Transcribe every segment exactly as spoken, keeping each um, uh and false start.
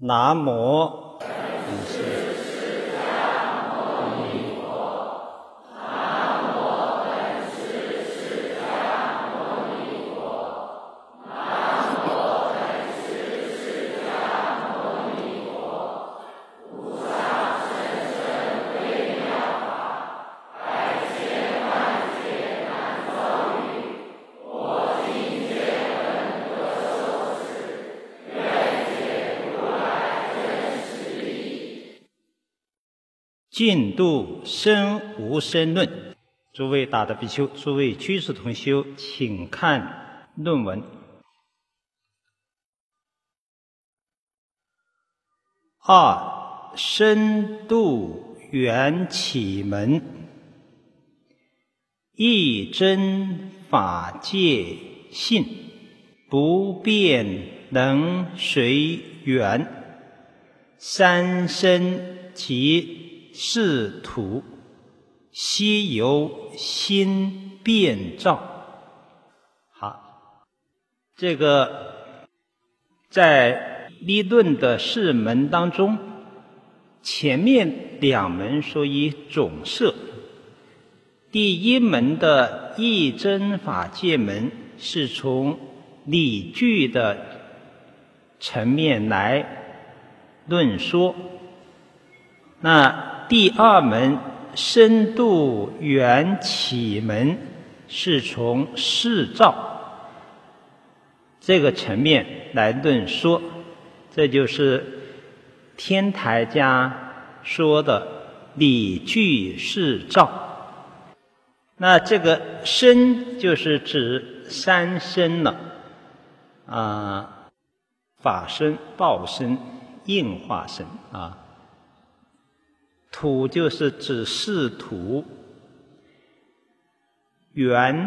南无净度生无生论。诸位大德比丘，诸位居士同修，请看论文。二、深度缘起门，一真法界性，不变能随缘，三身即是土，悉由心变照。好，这个在理论的释门当中，前面两门属于总摄，第一门的一真法界门是从理据的层面来论说，那第二门深度缘起门是从事照这个层面来论说，这就是天台家说的理据事照。那这个身就是指三身了啊，法身、报身、应化身啊。土就是指事土，缘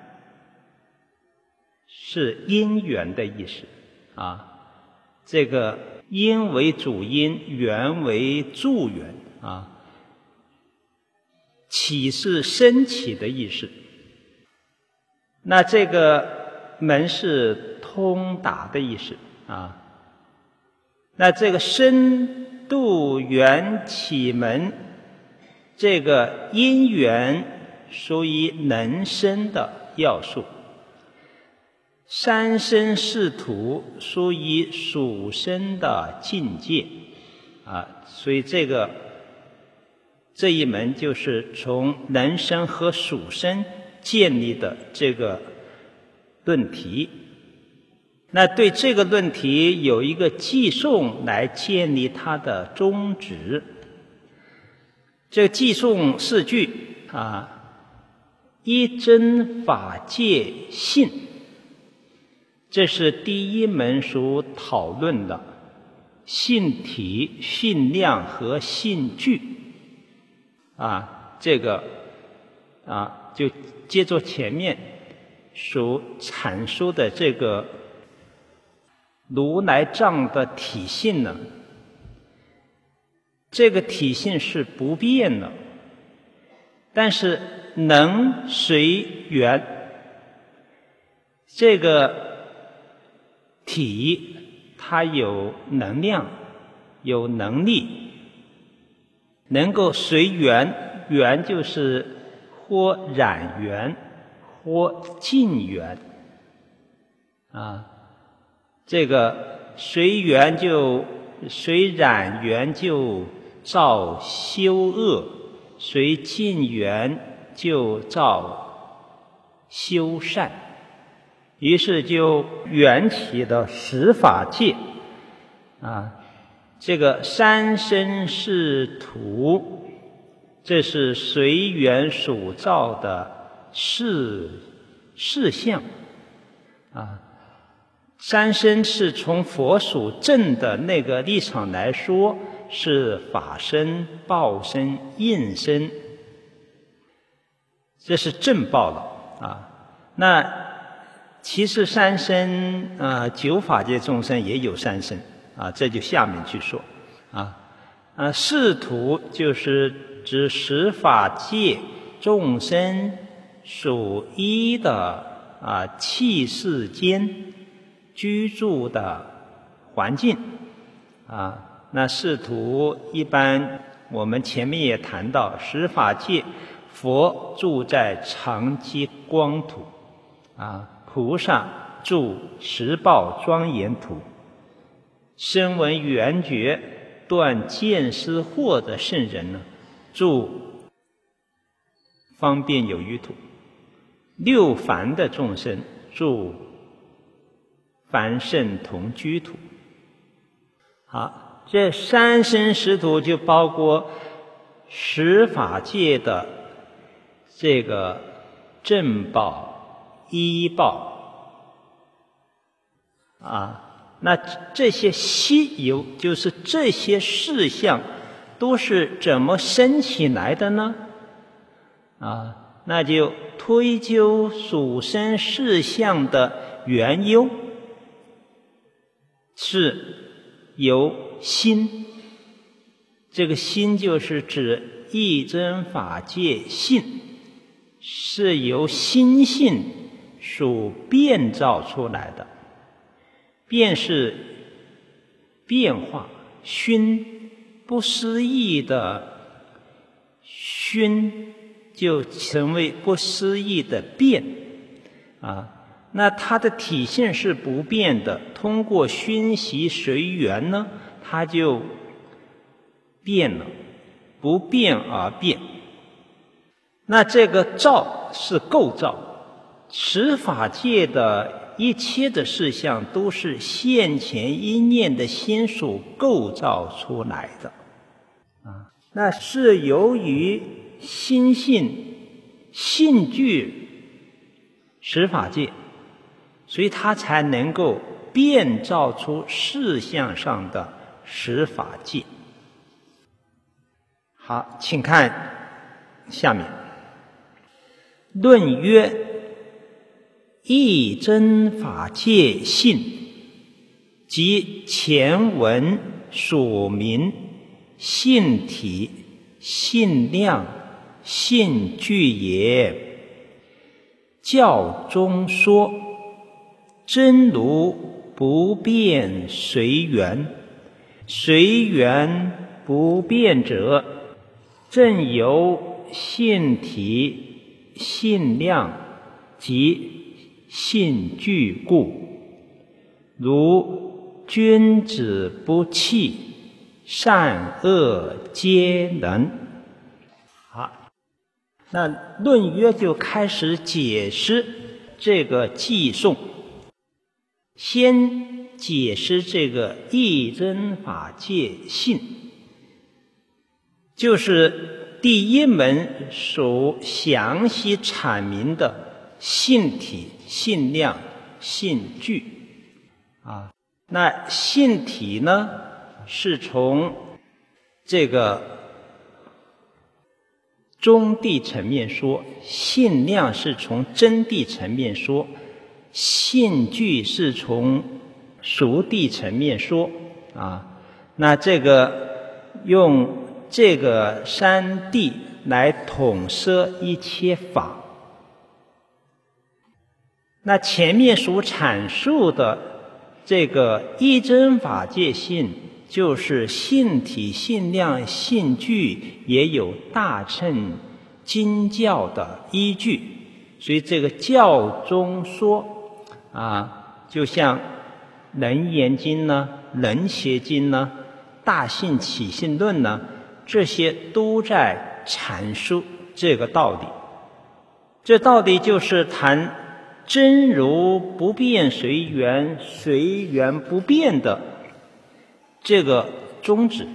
是因缘的意思啊。这个因为主因，缘为助缘啊。起是升起的意思。那这个门是通达的意思啊。那这个深度缘起门，这个因缘属于能生的要素，三身是土属于属生的境界啊，所以这个这一门就是从能生和属生建立的这个论题。那对这个论题有一个寄送来建立它的宗旨。这个寄送四句啊，一真法界性，这是第一门所讨论的性体、性量和性具啊，这个啊就接着前面所阐述的这个如来藏的体性呢，这个体性是不变的，但是能随缘，这个体它有能量，有能力，能够随缘，缘就是或染缘或净缘啊。这个随缘就随染缘就造修恶，随净缘就造修善，于是就缘起了十法界啊。这个三身是土，这是随缘所造的事事相啊。三身是从佛所证的那个立场来说，是法身、报身、应身，这是正报了啊。那其实三身啊，九法界众生也有三身啊，这就下面去说啊。啊，是土就是指十法界众生所依的啊气世间居住的环境啊，那视图一般我们前面也谈到，十法界佛住在常寂光土，啊，菩萨住十报庄严土，声闻缘觉断见思惑的圣人呢，住方便有余土，六凡的众生住凡圣同居土。好，这三生十土就包括十法界的这个正报、依报啊，那这些稀有就是这些事项都是怎么生起来的呢？啊，那就推究属生事项的缘由，是由心，这个心就是指一真法界性，是由心性所变造出来的，便是变化熏，不思议的熏就成为不思议的变啊。那它的体性是不变的，通过熏习随缘呢，它就变了，不变而变。那这个造是构造，十法界的一切的事项都是现前一念的心所构造出来的啊，那是由于心性性具十法界，所以它才能够变造出事项上的十法界。好，请看下面。论曰：一真法界性，即前文所明性体、性量、性具也。教中说，真如不变随缘，随缘不变者，正由性体、性量及性具故。如君子不器，善恶皆能。好，那论约就开始解释这个偈颂，先解释这个一真法界性，就是第一门所详细阐明的性体、性量、性具啊。那性体呢，是从这个中谛层面说，性量是从真谛层面说，性具是从熟谛层面说啊。那这个用这个三谛来统摄一切法。那前面所阐述的这个一真法界性，就是性体、性量、性具也有大乘经教的依据，所以这个教中说啊，就像楞严经呢、楞伽经呢、大性起信论呢，这些都在阐述这个道理。这道理就是谈真如不变随缘，随缘不变的这个宗旨。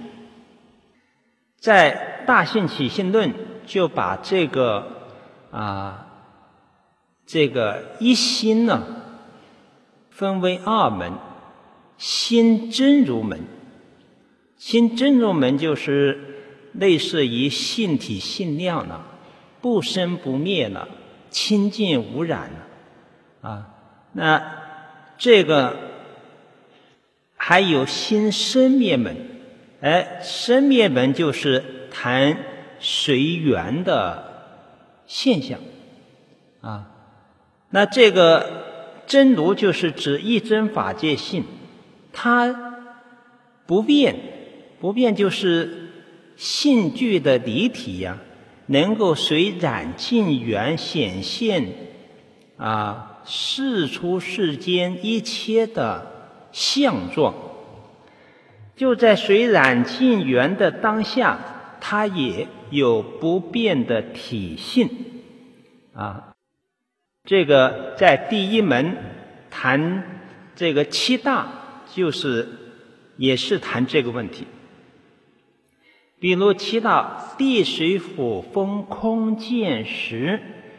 在大性起信论就把这个啊这个一心呢分为二门，心真如门。心真如门就是类似于性体性量了，不生不灭了，清净无染了啊。那这个还有心生灭门，哎，生灭门就是谈随缘的现象啊。那这个真如就是指一真法界性，它不变，不变就是性具的离体呀、啊，能够随染净缘显现啊，世出世间一切的相状，就在随染净缘的当下，它也有不变的体性啊。这个在第一门谈这个七大，就是也是谈这个问题。比如七大地水火风空见识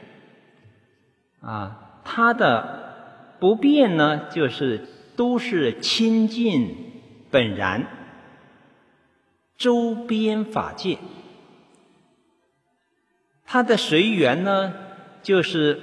啊，它的不变呢，就是都是清净本然周边法界。它的随缘呢，就是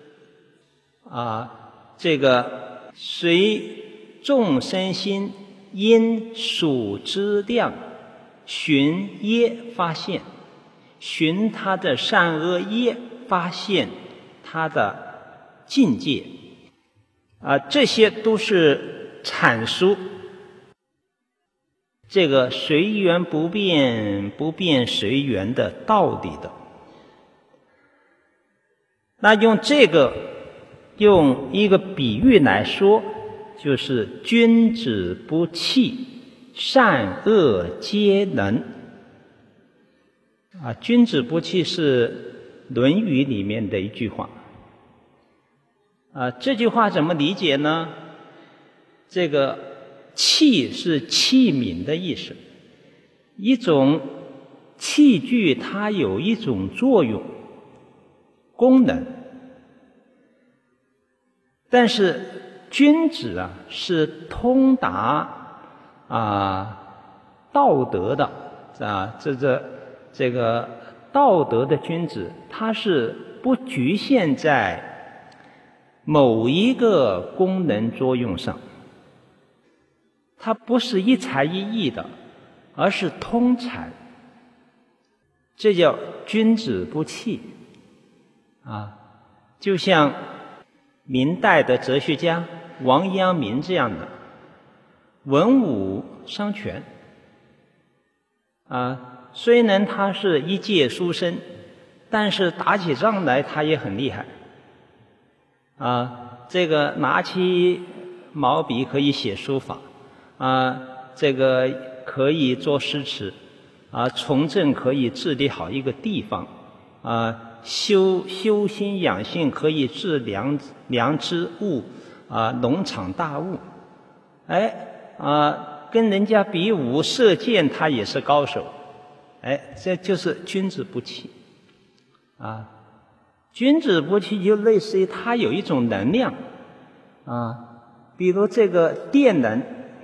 啊，这个随众生心因属之量，寻业发现，寻他的善恶业，发现他的境界啊，这些都是阐述这个随缘不变，不变随缘的道理的。那用这个用一个比喻来说，就是君子不器，善恶皆能啊。君子不器是《论语》里面的一句话啊。这句话怎么理解呢？这个器是器皿的意思，一种器具它有一种作用功能，但是君子啊是通达啊道德的啊，这这这个道德的君子，他是不局限在某一个功能作用上，它不是一才一艺的，而是通才，这叫君子不器啊。就像明代的哲学家王阳明这样的，文武双全啊，虽然他是一介书生，但是打起仗来他也很厉害啊。这个拿起毛笔可以写书法啊，这个可以做诗词啊，从政可以治理好一个地方啊，修修心养性可以治良良知物啊，农场大物，哎啊，跟人家比武射箭，他也是高手，哎，这就是君子不器啊。君子不器就类似于他有一种能量啊，比如这个电能，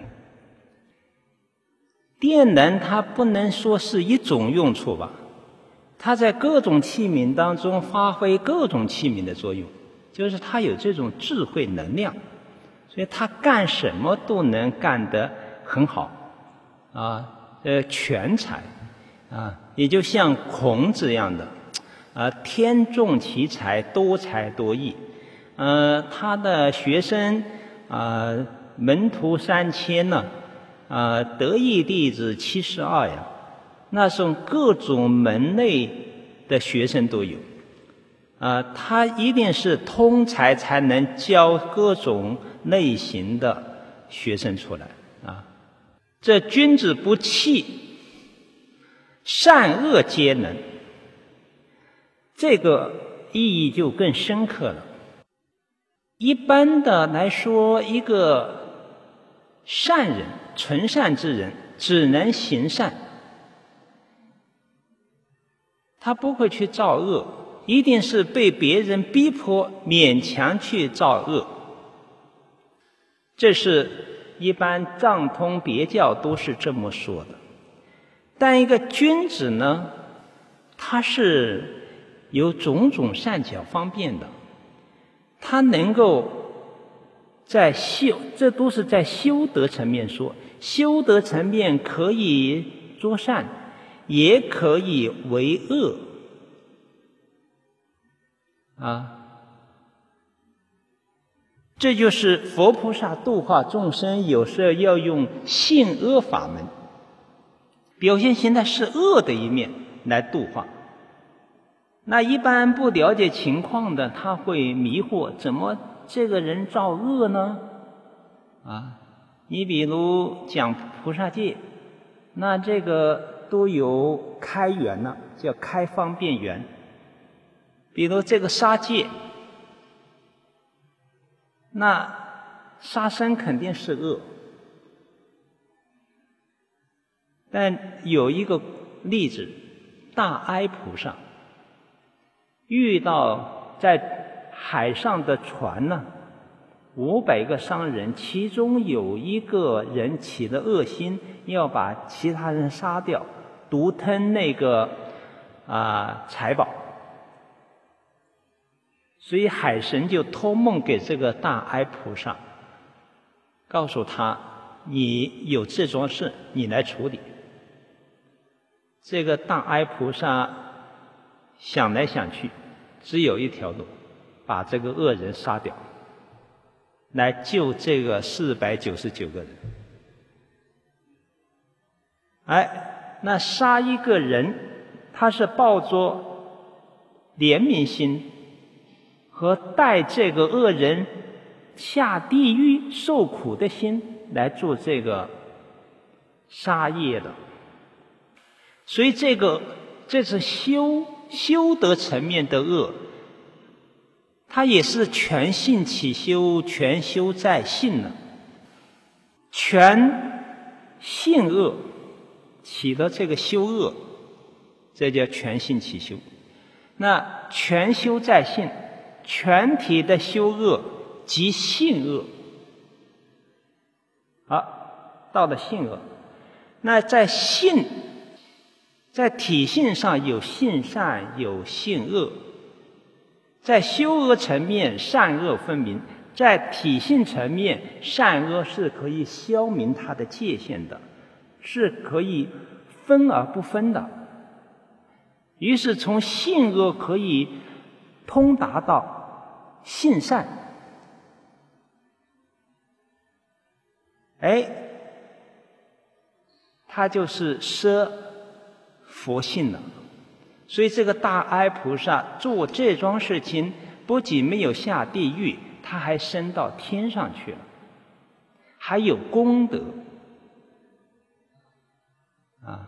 电能它不能说是一种用处吧，它在各种器皿当中发挥各种器皿的作用，就是它有这种智慧能量，所以它干什么都能干得很好啊，呃，全才啊，也就像孔子一样的啊，天纵奇才，多才多艺。呃，他的学生啊，门徒三千呢，啊，得意弟子七十二呀，那种各种门类的学生都有。啊，他一定是通才，才能教各种类型的学生出来啊。这君子不器，善恶皆能，这个意义就更深刻了。一般的来说，一个善人，纯善之人，只能行善，他不会去造恶，一定是被别人逼迫勉强去造恶。这是一般藏通别教都是这么说的。但一个君子呢，他是有种种善巧方便的，他能够在修，这都是在修德层面说，修德层面可以做善，也可以为恶啊。 这就是佛菩萨度化众生，有时候要用性恶法门，表现形态是恶的一面来度化。那一般不了解情况的，他会迷惑，怎么这个人造恶呢？啊，你比如讲菩萨戒，那这个都有开缘了，叫开方便缘。比如这个杀戒，那杀生肯定是恶，但有一个例子，大哀菩萨遇到在海上的船呢，五百个商人，其中有一个人起了恶心，要把其他人杀掉，独吞那个啊、呃、财宝。所以海神就托梦给这个大哀菩萨，告诉他你有这桩事，你来处理。这个大哀菩萨想来想去，只有一条路，把这个恶人杀掉，来救这个四百九十九个人。哎，那杀一个人，他是抱着怜悯心和带这个恶人下地狱受苦的心来做这个杀业的。所以这个这是修修德层面的恶，它也是全性起修，全修在性了。全性恶起的这个修恶，这叫全性起修。那全修在性，全体的修恶即性恶。好，到了性恶，那在性，在体性上有性善有性恶，在修恶层面善恶分明，在体性层面善恶是可以消明它的界限的，是可以分而不分的。于是从性恶可以通达到性善，哎，它就是摄佛性了。所以这个大哀菩萨做这桩事情，不仅没有下地狱，他还升到天上去了，还有功德啊。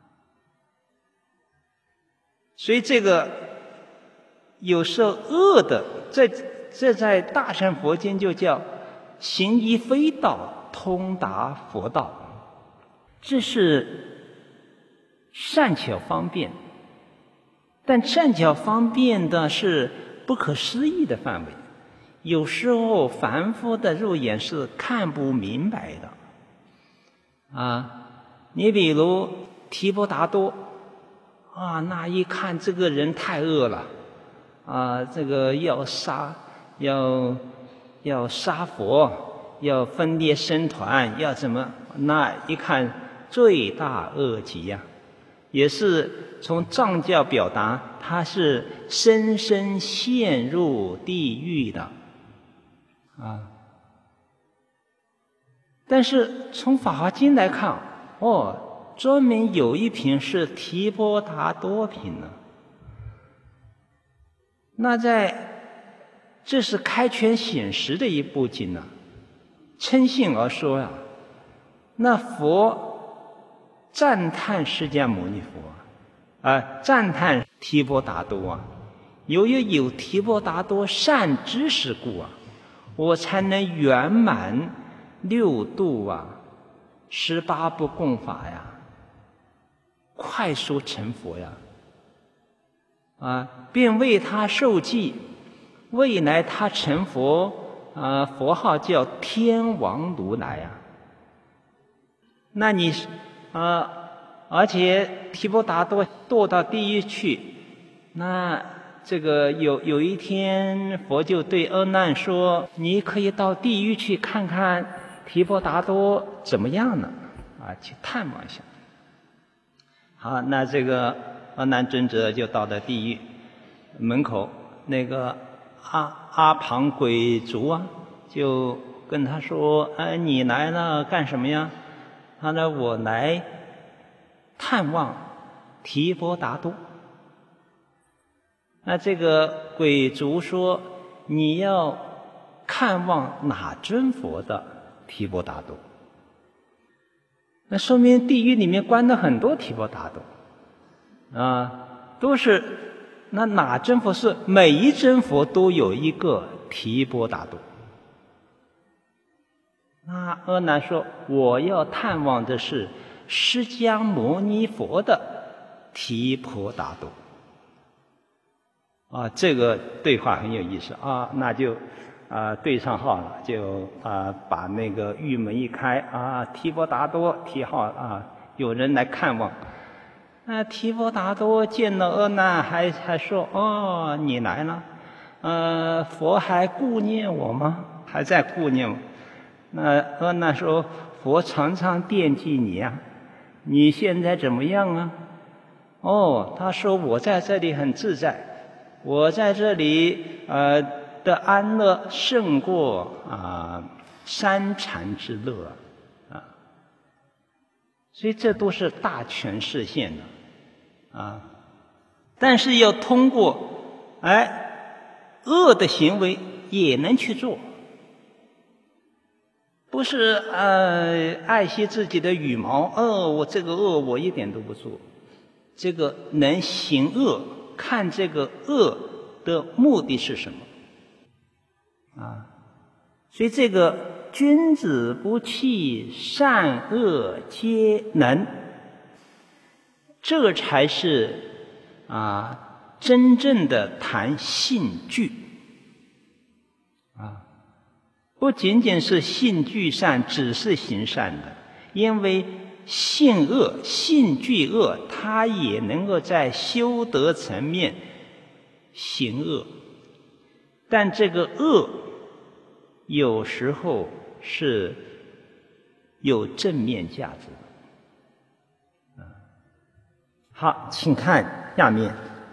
所以这个有时候恶的，这这在大乘佛经就叫行一非道，通达佛道，这是善巧方便。但善巧方便的是不可思议的范围，有时候凡夫的肉眼是看不明白的啊。你比如提婆达多啊，那一看这个人太恶了啊，这个要杀，要要杀佛，要分裂僧团，要怎么？那一看罪大恶极呀、啊，也是从藏教表达，他是深深陷入地狱的啊。但是从法华经来看，哦，专门有一品是提婆达多品呢。那在这是开权显实的一部经呢、啊，称性而说啊，那佛赞叹释迦牟尼佛啊，赞叹提婆达多啊，由于有提婆达多善知识故啊，我才能圆满六度啊，十八部共法呀，快速成佛呀，啊，并为他受记，未来他成佛啊，佛号叫天王如来呀。那你啊，而且提婆达多堕到地狱去，那这个有有一天佛就对阿难说，你可以到地狱去看看提婆达多怎么样呢？啊，去探望一下。好，那这个阿难尊者就到了地狱门口，那个阿阿旁鬼卒啊， 就跟他说：“哎，你来了干什么呀？”他说：“我来探望提婆达多。”那这个鬼卒说：“你要看望哪尊佛的提婆达多？”那说明地狱里面关了很多提婆达多啊，都是那哪尊佛是每一尊佛都有一个提婆达多。那阿难说：“我要探望的是释迦牟尼佛的提婆达多。”啊，这个对话很有意思啊，那就啊对上号了，就啊把那个玉门一开啊，提婆达多提号啊，有人来看望。那提婆达多见了阿难，还还说：“哦，你来了，呃，佛还顾念我吗？还在顾念我？”那阿难说：“佛常常惦记你呀，你现在怎么样啊？”哦，他说：“我在这里很自在。我在这里呃的安乐胜过啊、呃、三禅之乐啊，所以这都是大权示现的啊。但是要通过哎恶的行为也能去做，不是呃爱惜自己的羽毛，哦，我这个恶我一点都不做，这个能行恶。看这个恶的目的是什么啊？所以这个君子不器，善恶皆能，这才是啊真正的谈性具啊，不仅仅是性具善，只是行善的，因为性恶、性具恶，它也能够在修德层面行恶，但这个恶有时候是有正面价值的。好，请看下面。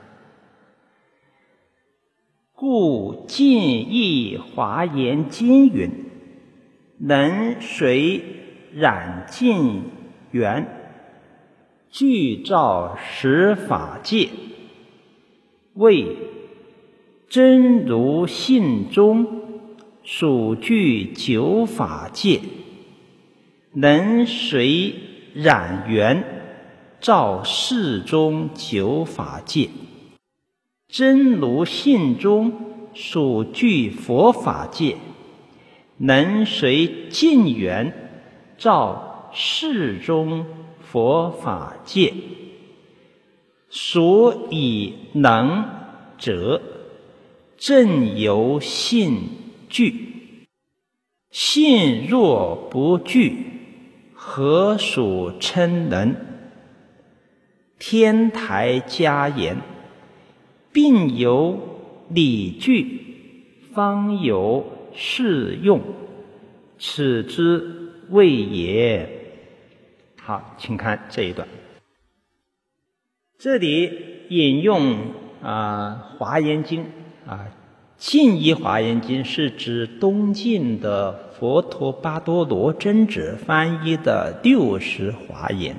故尽意华严经云：“能随染尽缘，具照十法界，谓真如性中，属具九法界。能随染缘，照世中九法界。真如性中，属具佛法界。能随尽缘，照世中佛法界。所以能者，正由性具。性若不具，何属称能？天台嘉言：并由理具，方有适用，此之谓也。好，请看这一段。这里引用啊《华严经》啊，净一华严经是指东晋的佛陀巴多罗真子翻译的六十华严。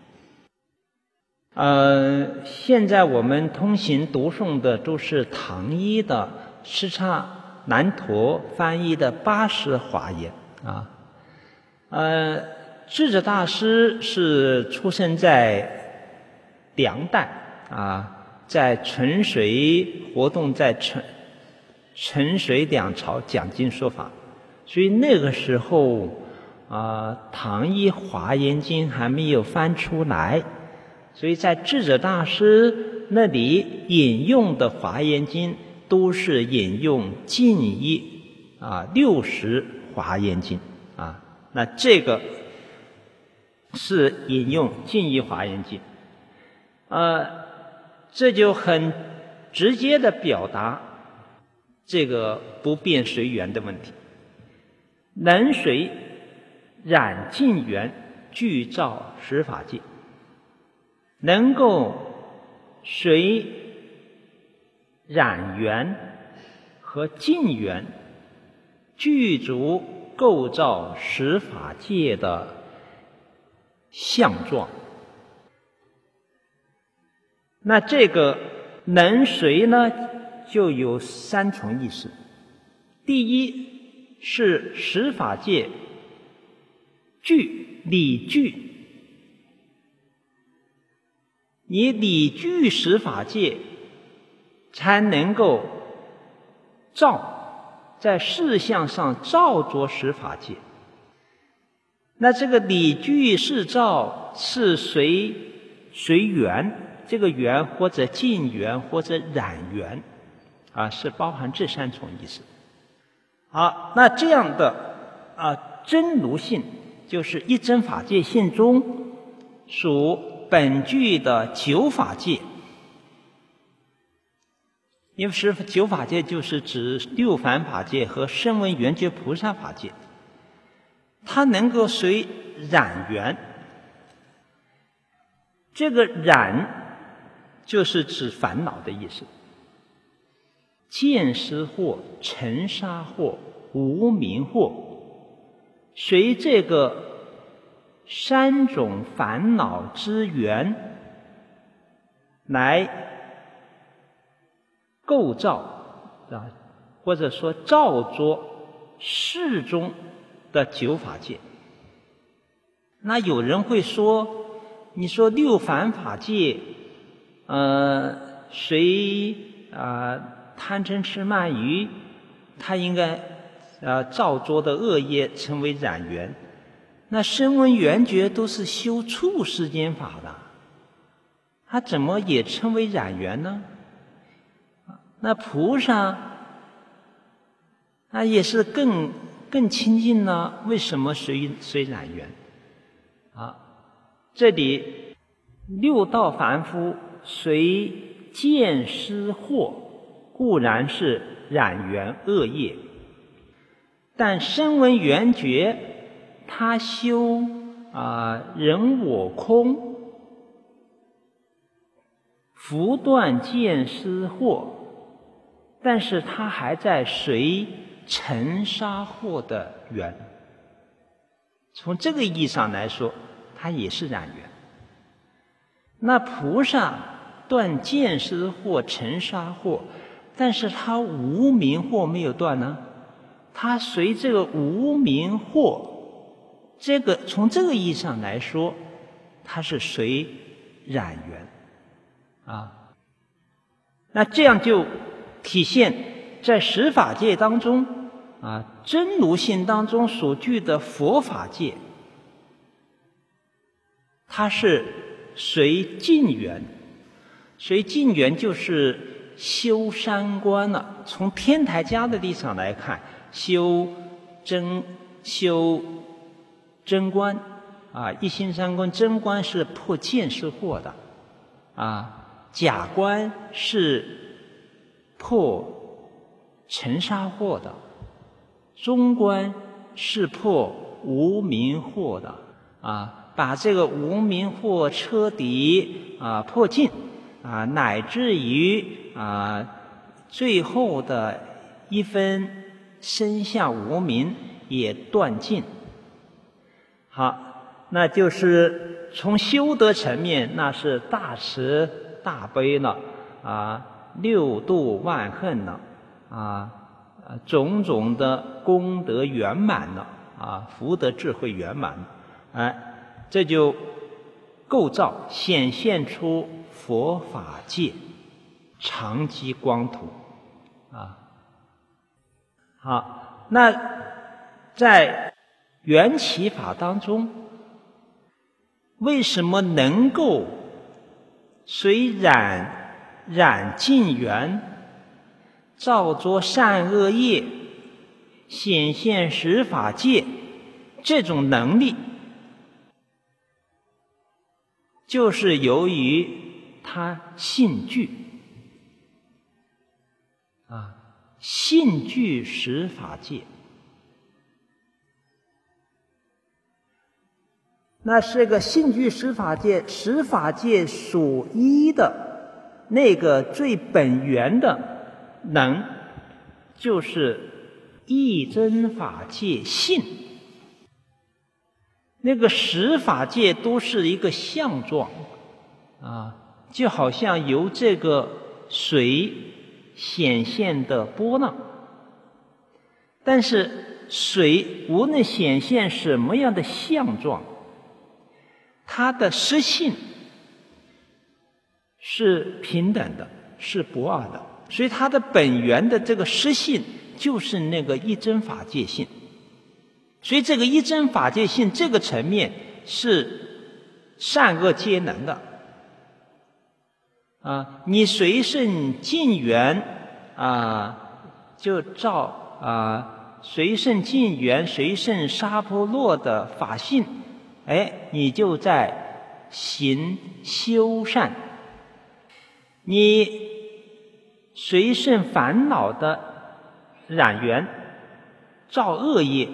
呃，现在我们通行读诵的都是唐一的释迦南陀翻译的八十华严啊。呃，智者大师是出生在梁代啊，在纯隋活动在纯纯隋两朝讲经说法，所以那个时候啊，唐一华严经还没有翻出来。所以在智者大师那里引用的华严经都是引用净一啊六十华严经啊，那这个是引用净一华严经，呃，这就很直接的表达这个不变随缘的问题。能随染尽缘，具照十法界。能够随染缘和尽缘具足构造十法界的相状。那这个能随呢，就有三重意思。第一是十法界具理具，你理具十法界，才能够照在事相上照着十法界。那这个理具是照是随随缘，这个缘或者近缘或者染缘啊，是包含这三重意思。好，那这样的啊真如性，就是一真法界性中属本具的九法界。因为十九法界就是指六凡法界和声闻缘觉菩萨法界，它能够随染缘。这个染就是指烦恼的意思，见思惑、尘沙惑、无明惑，随这个三种烦恼之缘来构造啊，或者说照着世中的九法界。那有人会说，你说六凡法界，呃，随啊、呃、贪嗔痴慢疑，它应该呃照着的恶业成为染缘。那声闻缘觉都是修处世间法的，它怎么也称为染缘呢？那菩萨那也是更更亲近呢，为什么随随染缘啊？这里六道凡夫随见思惑固然是染缘恶业，但声闻缘觉他修啊人我空，拂断见思惑，但是他还在随尘沙惑的缘。从这个意义上来说，他也是染缘。那菩萨断见思惑、尘沙惑，但是他无明惑没有断呢，他随这个无明惑，这个从这个意义上来说，他是随染缘啊。那这样就体现在十法界当中啊，真如性当中所具的佛法界，它是随近缘。随近缘就是修三观了。从天台家的立场来看，修真修真观啊，一心三观，真观是破见思惑的啊，假观是破尘沙惑的，中观是破无明惑的啊，把这个无明惑彻底啊破尽啊，乃至于啊最后的一分身相无明也断尽。好，那就是从修德层面，那是大慈大悲了啊，六度万恨了啊，种种的功德圆满了啊，福德智慧圆满了，哎，这就构造显现出佛法界常寂光土啊。好，那在缘起法当中，为什么能够随染染尽缘，照着善恶业，显现十法界，这种能力就是由于他信具啊，信具十法界。那是个信具十法界，十法界属一的那个最本源的能，就是一真法界性，那个十法界都是一个相状啊，就好像由这个水显现的波浪。但是水无论显现什么样的相状，它的实性是平等的，是不二的，所以它的本源的这个实性就是那个一真法界性。所以这个一真法界性这个层面是善恶皆能的啊，你随顺境缘啊，就照啊随顺境缘，随顺沙婆洛的法性，哎，你就在行修善。你随顺烦恼的染缘，造恶业，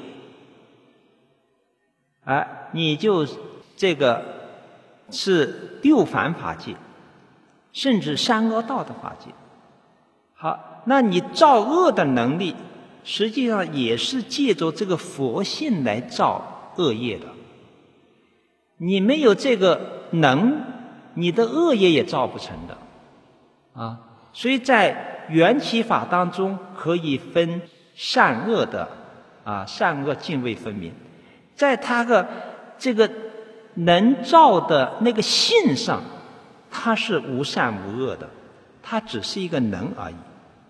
啊，你就这个是六凡法界，甚至三恶道的法界。好，那你造恶的能力，实际上也是借着这个佛性来造恶业的。你没有这个能，你的恶业也造不成的啊。所以在缘起法当中可以分善恶的啊，善恶泾渭分明。在它的这个能造的那个性上，它是无善无恶的，它只是一个能而已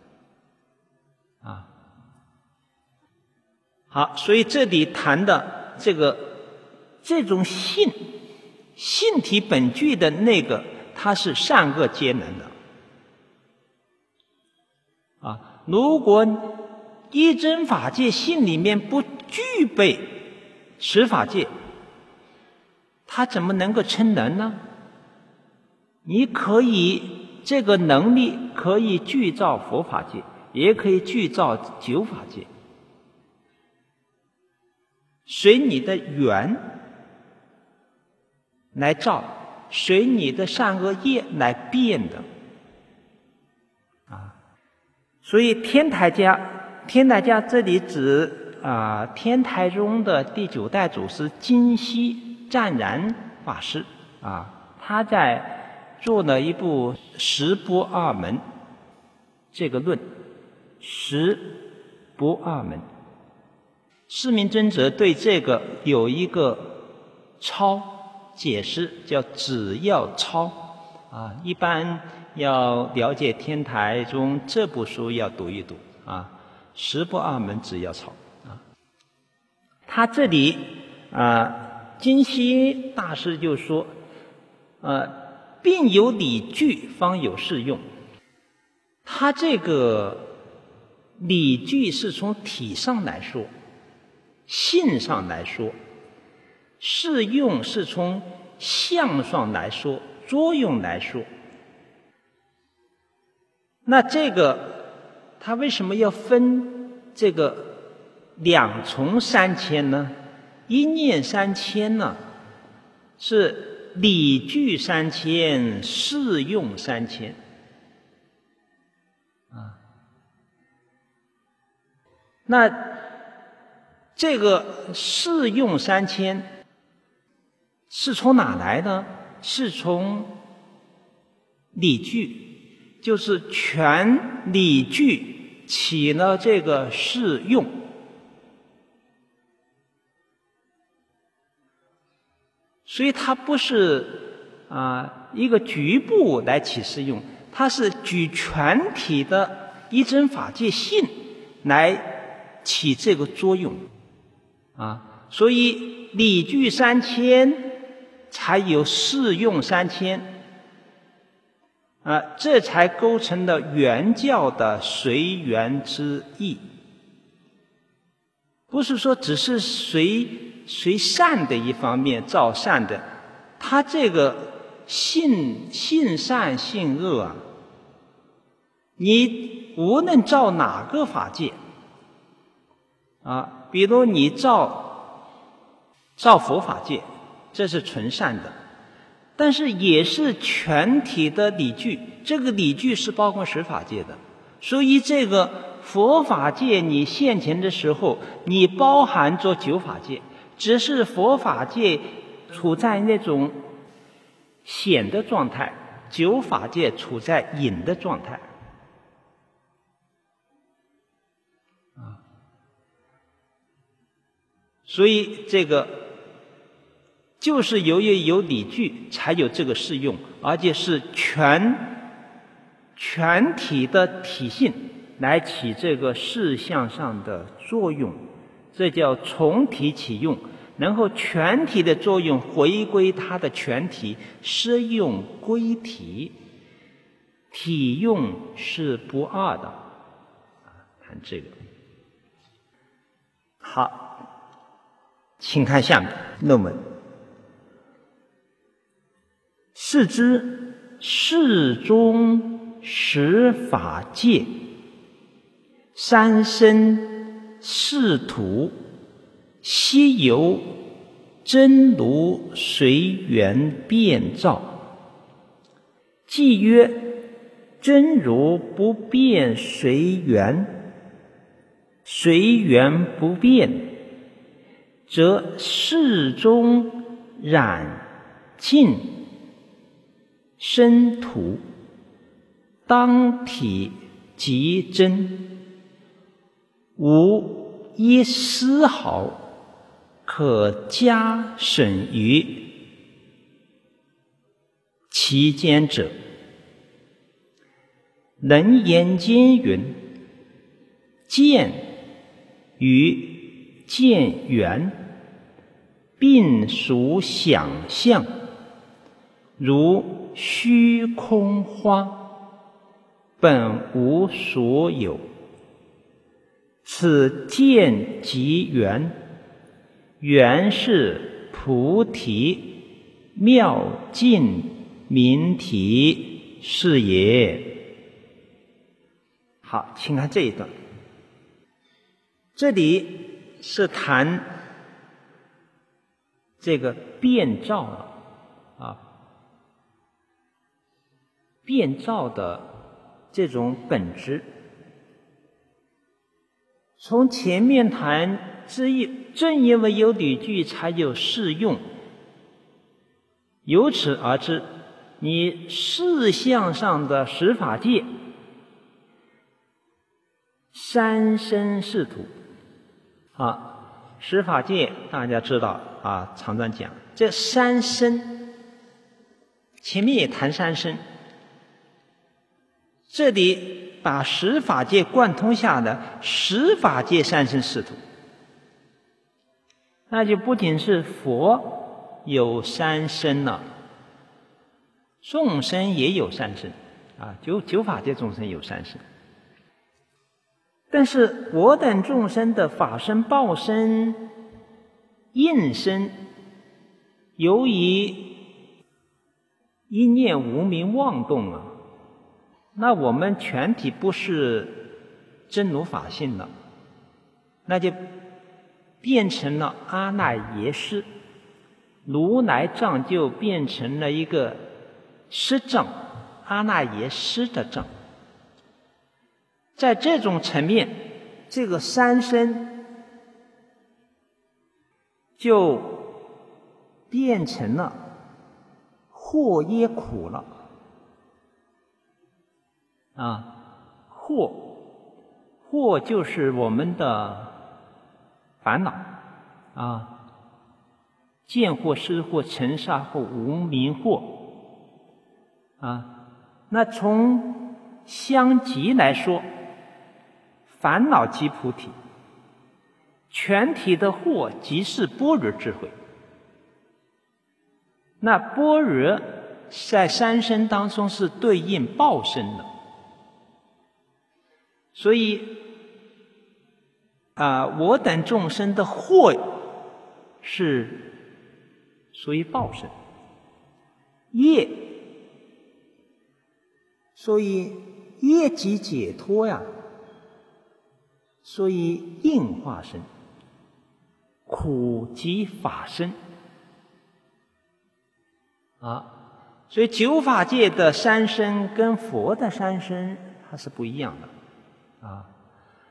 啊。好，所以这里谈的这个这种性性体本具的那个，它是善恶皆能的啊。如果一真法界性里面不具备十法界，它怎么能够称能呢？你可以这个能力可以具造佛法界，也可以具造九法界，随你的缘来造，随你的善恶业来变的啊。所以天台家，天台家这里指啊天台宗的第九代祖师金溪湛然法师啊，他在做了一部十波二门这个论，十波二门。释明尊者对这个有一个抄解释，叫只要抄啊。一般要了解天台宗这部书要读一读啊，十波二门只要抄啊。他这里啊，金溪大师就说，呃，并有理据方有适用。他这个理据是从体上来说，性上来说，适用是从相上来说，作用来说。那这个他为什么要分这个两重三千呢？一念三千呢，是理据三千，适用三千啊。那这个适用三千是从哪来呢？是从理据，就是全理据起了这个适用。所以它不是啊一个局部来起适用，它是举全体的一真法界性来起这个作用啊。所以理据三千才有适用三千啊，这才构成了原教的随缘之意。不是说只是随随善的一方面造善的，他这个性性善性恶啊，你无论造哪个法界啊，比如你造造佛法界，这是纯善的，但是也是全体的理据，这个理据是包括十法界的，所以这个佛法界你现前的时候，你包含着九法界，只是佛法界处在那种显的状态，九法界处在隐的状态。啊，所以这个就是由于有理据，才有这个适用，而且是全全体的体性来起这个事项上的作用，这叫从体起用，然后全体的作用回归它的全体，适用归体，体用是不二的。看这个，好，请看下面论文。是知世中十法界，三身四土，悉由真如随缘变造。即曰真如不变随缘，随缘不变，则世中染尽生土，当体即真，无一丝毫可加省于其间者。能言经云：见与见缘，并属想象，如虚空花，本无所有。此见即缘，缘是菩提妙境明体是也。好，请看这一段，这里是谈这个变造了啊，变造的这种本质。从前面谈之意，正因为有理据才有适用，由此而知，你事项上的十法界，三身四土啊，十法界大家知道啊，常常讲这三身，前面也谈三身，这里把十法界贯通下的十法界三身四土，那就不仅是佛有三身了，众生也有三身啊，九九法界众生有三身。但是我等众生的法身、报身、应身，由于一念无明妄动啊，那我们全体不是真如法性了，那就变成了阿赖耶识，如来藏就变成了一个识障，阿赖耶识的障。在这种层面，这个三身就变成了惑业苦了啊！惑惑就是我们的烦恼啊，见惑、识惑、尘沙惑、无明惑啊。那从相即来说，烦恼即菩提，全体的惑即是般若智慧。那般若在三身当中是对应报身的，所以啊、呃，我等众生的惑是属于报身，业，所以业即解脱呀。所以应化身，苦即法身啊。所以九法界的三身跟佛的三身它是不一样的啊。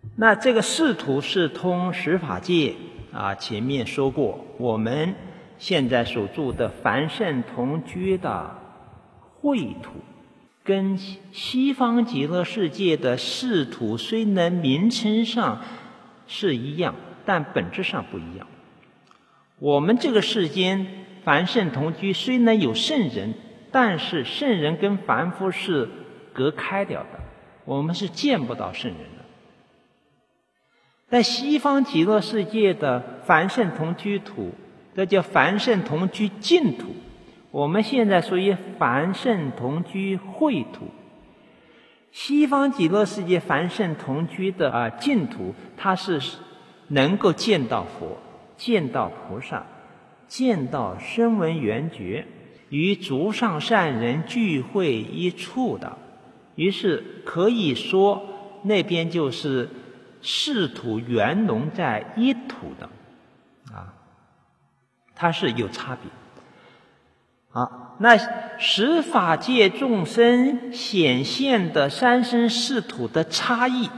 那这个视图是通十法界啊，前面说过，我们现在所住的凡圣同居的秽土，跟西方极乐世界的视图虽然名称上是一样，但本质上不一样。我们这个世间凡圣同居虽然有圣人，但是圣人跟凡夫是隔开掉的，我们是见不到圣人的。在西方极乐世界的凡圣同居土，这叫凡圣同居净土，我们现在属于凡圣同居秽土。西方极乐世界凡圣同居的啊净土，它是能够见到佛，见到菩萨，见到声闻缘觉，与诸上善人聚会一处的，于是可以说那边就是视土圆融在一土的啊，它是有差别。啊，那十法界众生显现的三身四土的差异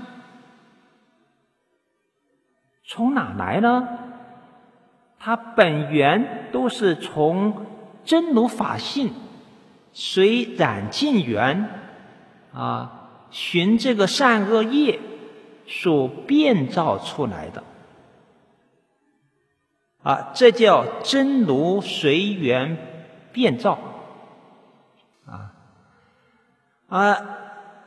从哪来呢？它本源都是从真如法性随染净缘啊，循这个善恶业所变造出来的啊，这叫真如随缘变造啊啊！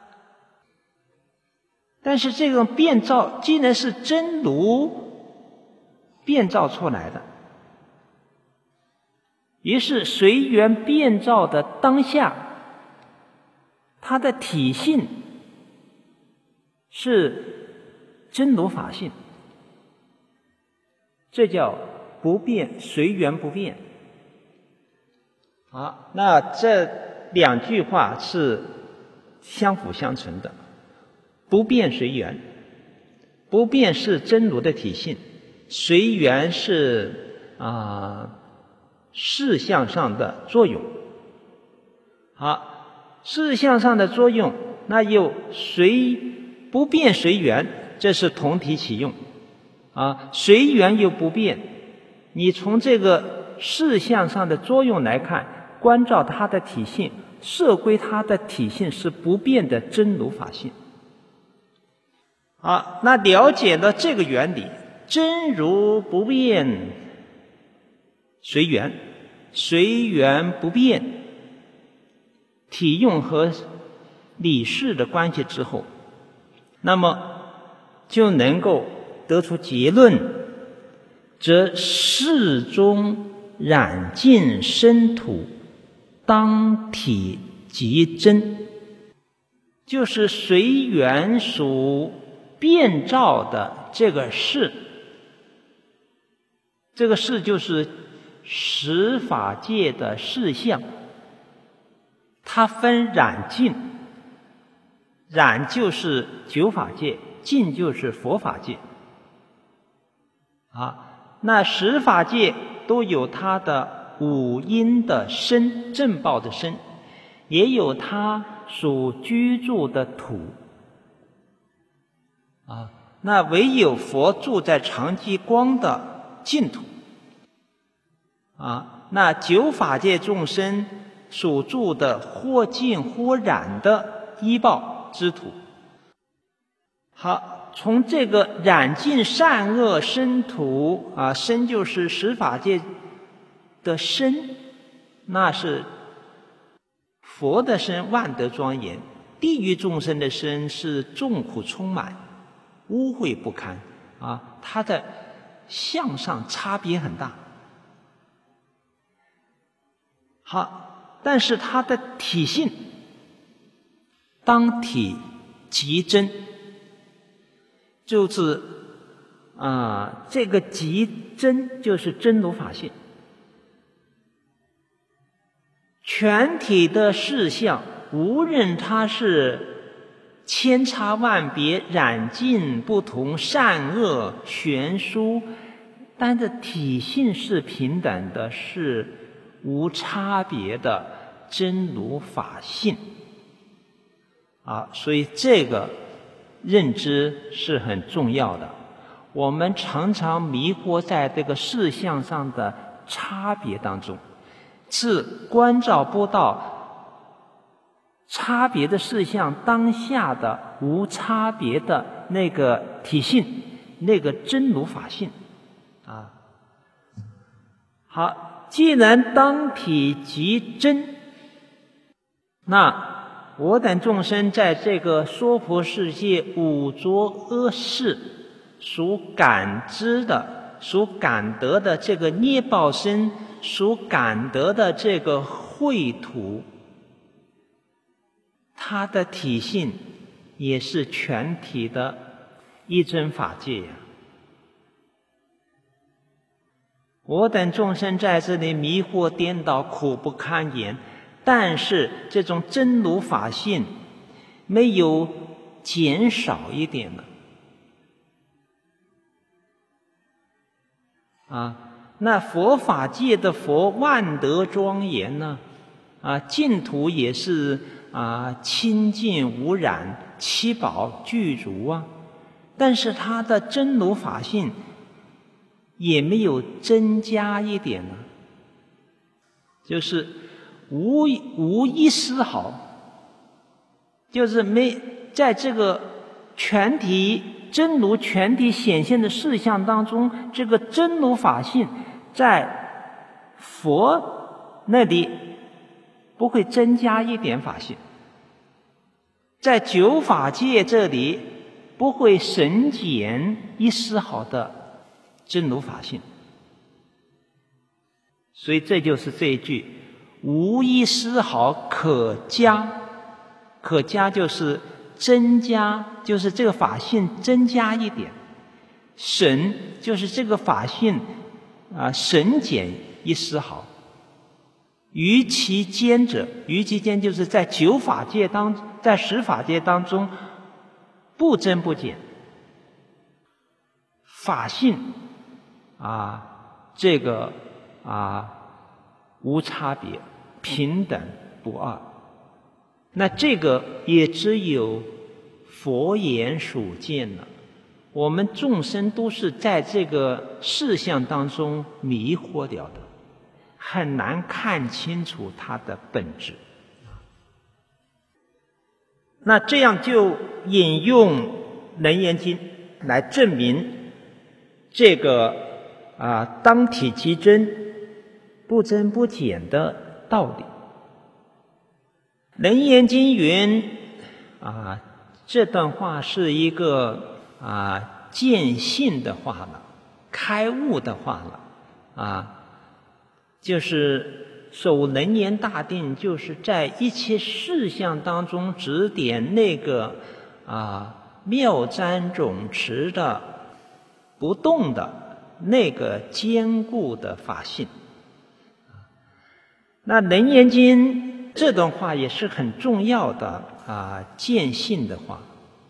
但是这种变造既然是真如变造出来的，于是随缘变造的当下，它的体性是真如法性，这叫不变，随缘不变。好，那这两句话是相辅相成的，不变随缘，不变是真如的体性，随缘是啊、呃、事项上的作用。好，事项上的作用，那又随不变随缘，这是同体起用啊，随缘又不变，你从这个事项上的作用来看，关照它的体性，摄归它的体性是不变的真如法性。好，那了解了这个原理，真如不变随缘，随缘不变体用和理事的关系之后，那么就能够得出结论，则世中染净身土当体即真，就是随缘所变造的这个事，这个事就是十法界的事相，它分染净，染就是九法界，净就是佛法界啊。那十法界都有它的五阴的身，正报的身，也有它所居住的土啊。那唯有佛住在常寂光的净土啊。那九法界众生所住的或净或染的依报之土。好，从这个染净善恶身土啊，身就是十法界的身，那是佛的身，万德庄严；地狱众生的身是众苦充满，污秽不堪啊，它的相上差别很大。好，但是它的体性当体即真，就是啊，这个即真就是真如法性。全体的事项，无论它是千差万别、染净不同、善恶悬殊，但是体性是平等的，是无差别的真如法性啊。所以这个认知是很重要的。我们常常迷惑在这个事项上的差别当中，是关照不到差别的事项当下的无差别的那个体性，那个真如法性啊。好，既然当体即真，那我等众生在这个娑婆世界五浊恶世所感知的、所感得的这个捏报身，所感得的这个秽土，它的体性也是全体的一真法界呀。我等众生在这里迷惑颠倒，苦不堪言，但是这种真如法性没有减少一点呢啊。那佛法界的佛万德庄严呢啊，净土也是啊清净无染，七宝具足啊，但是它的真如法性也没有增加一点呢，就是无无一丝毫，就是没在这个全体真如全体显现的事项当中，这个真如法性在佛那里不会增加一点法性，在九法界这里不会省减一丝毫的真如法性。所以这就是这一句无一丝毫可加，可加就是增加，就是这个法性增加一点，省就是这个法性啊省减一丝毫。于其间者，于其间就是在九法界当在十法界当中不增不减，法性啊这个啊无差别，平等不二。那这个也只有佛眼所见了，我们众生都是在这个事项当中迷惑掉的，很难看清楚它的本质。那这样就引用《楞严经》来证明这个啊当体即真，不增不减的道理。《楞严经》云啊，这段话是一个啊见性的话了，开悟的话了啊，就是守楞严大定，就是在一切事项当中指点那个啊妙瞻总持的不动的那个坚固的法性。那《楞严经》这段话也是很重要的啊见性的话，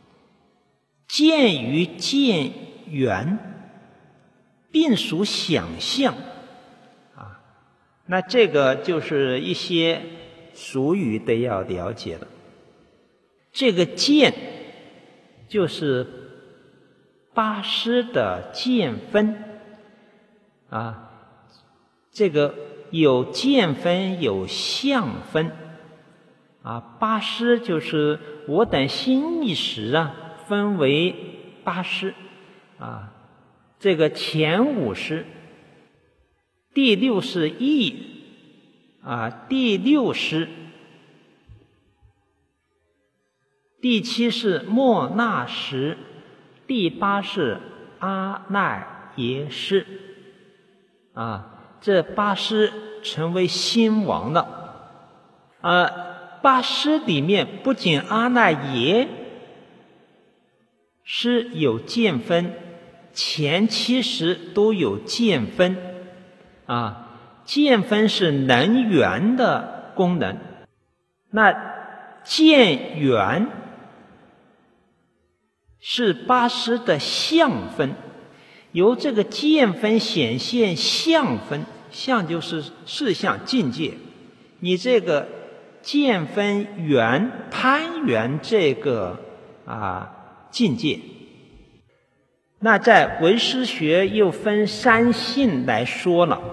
见与见缘并属想象啊，那这个就是一些俗语得要了解了。这个见就是八识的见分啊，这个有见分有相分啊，八识就是我等心意识啊分为八识啊，这个前五识，第六是意啊，第六识，第七是末那识，第八是阿赖耶识啊，这八识成为心王了啊。八识里面不仅阿赖耶识有见分，前七识都有见分啊。见分是能缘的功能，那见缘是八识的相分，由这个见分显现相分，相就是事相境界，你这个见分缘攀缘这个啊境界。那在唯识学又分三性来说了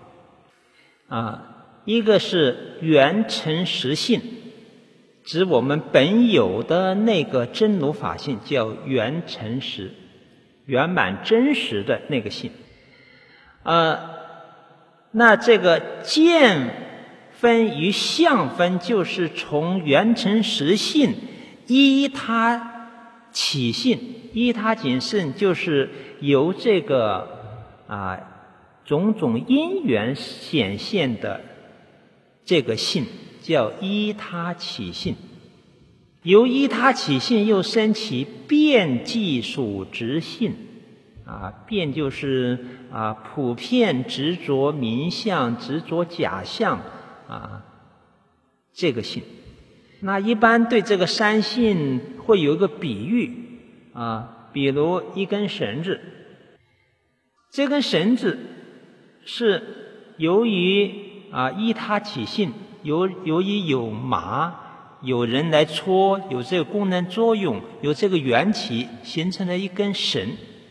啊，一个是圆成实性，指我们本有的那个真如法性，叫圆成实，圆满真实的那个性。呃，那这个见分与相分，就是从圆成实性依他起性，依他起性，就是由这个啊种种因缘显现的这个性，叫依他起性。由依他起性又生起遍计属执性啊，遍就是啊普遍执着名相、执着假象啊这个性。那一般对这个三性会有一个比喻啊，比如一根绳子，这根绳子是由于啊依他起性，由由于有麻，有人来搓，有这个功能作用，有这个缘起，形成了一根绳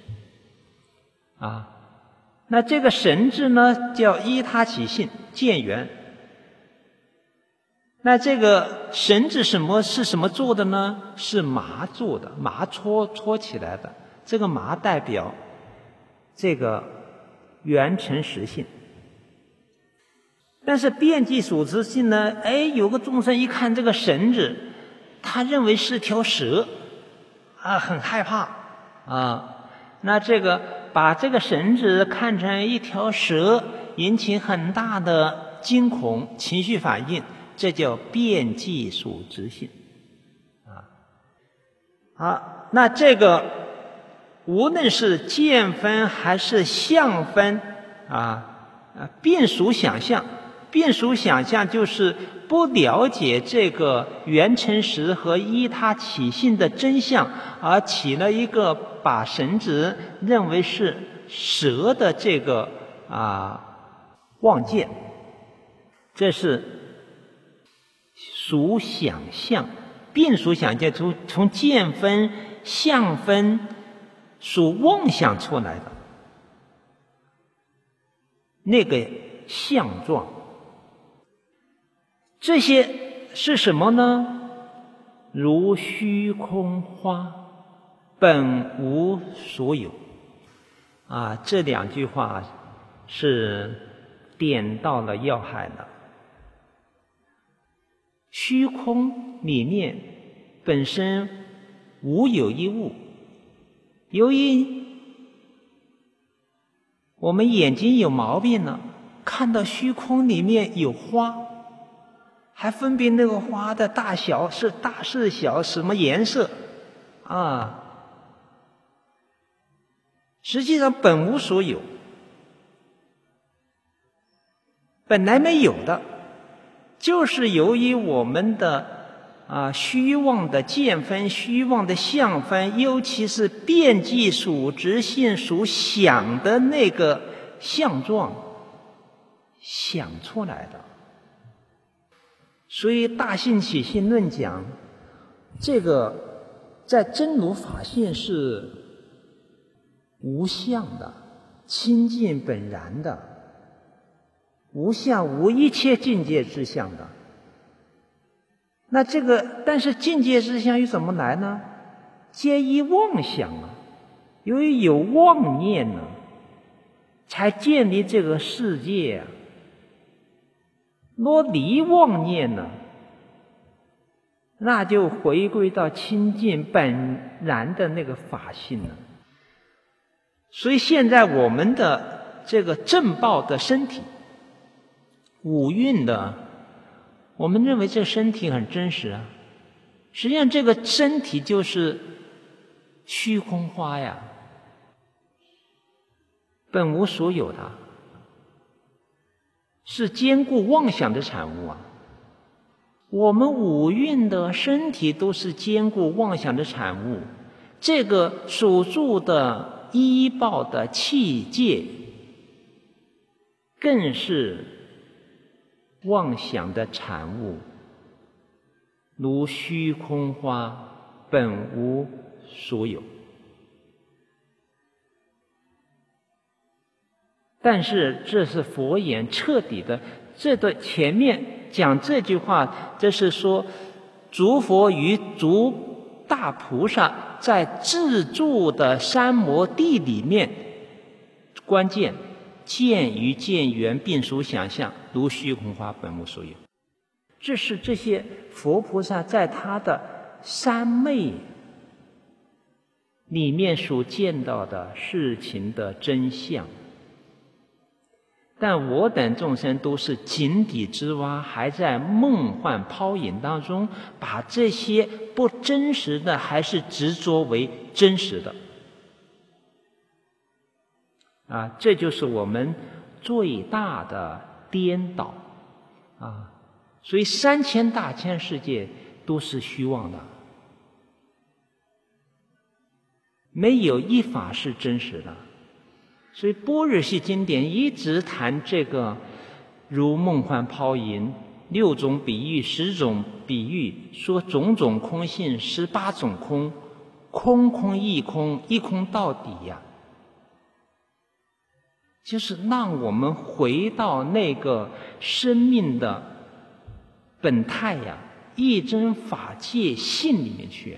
啊。那这个绳子呢，叫依他起性，见缘。那这个绳子什么是什么做的呢？是麻做的，麻搓搓起来的。这个麻代表这个圆成实性。但是遍计属执性呢，哎，有个众生一看这个绳子，他认为是条蛇啊，很害怕啊。那这个把这个绳子看成一条蛇，引起很大的惊恐情绪反应，这叫遍计属执性啊。好，那这个无论是见分还是相分啊，啊，遍属想象。遍属想象就是不了解这个圆成实和依他起性的真相，而起了一个把绳子认为是蛇的这个啊妄见，这是属想象。遍属想象从从见分、相分属妄想出来的那个相状。这些是什么呢？如虚空花，本无所有啊，这两句话是点到了要害的。虚空里面本身无有一物，由于我们眼睛有毛病了，看到虚空里面有花，还分辨那个花的大小是大是小，什么颜色啊？实际上本无所有，本来没有的，就是由于我们的啊虚妄的见分、虚妄的相分，尤其是遍计属执性属想的那个相状想出来的。所以大性起性论讲，这个在真如法性是无相的，清净本然的，无相无一切境界之相的。那这个但是境界之相又怎么来呢？皆依妄想啊，由于有妄念呢，才建立这个世界啊。若离妄念呢，那就回归到清净本然的那个法性了。所以现在我们的这个正报的身体，五蕴的，我们认为这身体很真实啊，实际上这个身体就是虚空花呀，本无所有的，是坚固妄想的产物啊。我们五蕴的身体都是坚固妄想的产物，这个所住的依报的器界更是妄想的产物，如虚空花本无所有。但是这是佛言彻底的，这个前面讲这句话，这是说诸佛与诸大菩萨在自住的三摩地里面，关键见与见缘并属想象，如虚空花本无所有。这是这些佛菩萨在他的三昧里面所见到的事情的真相。但我等众生都是井底之蛙，还在梦幻泡影当中，把这些不真实的还是执着为真实的啊，这就是我们最大的颠倒啊！所以三千大千世界都是虚妄的，没有一法是真实的。所以般若系经典一直谈这个如梦幻泡影，六种比喻，十种比喻，说种种空性，十八种空，空空一空，一空到底呀、啊，就是让我们回到那个生命的本态呀、啊，一真法界性里面去、啊。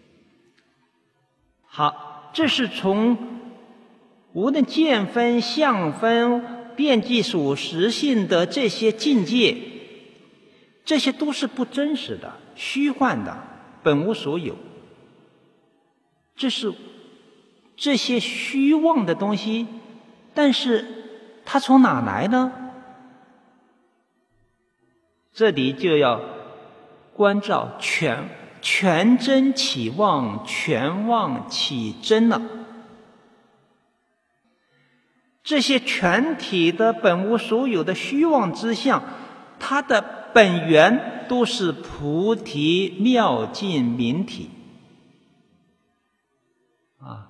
好，这是从无论见分、相分、遍计属实性的这些境界，这些都是不真实的、虚幻的、本无所有。这是这些虚妄的东西，但是它从哪来呢？这里就要关照全全真起妄，全妄起真了。这些全体的本无所有的虚妄之相，它的本源都是菩提妙境明体啊。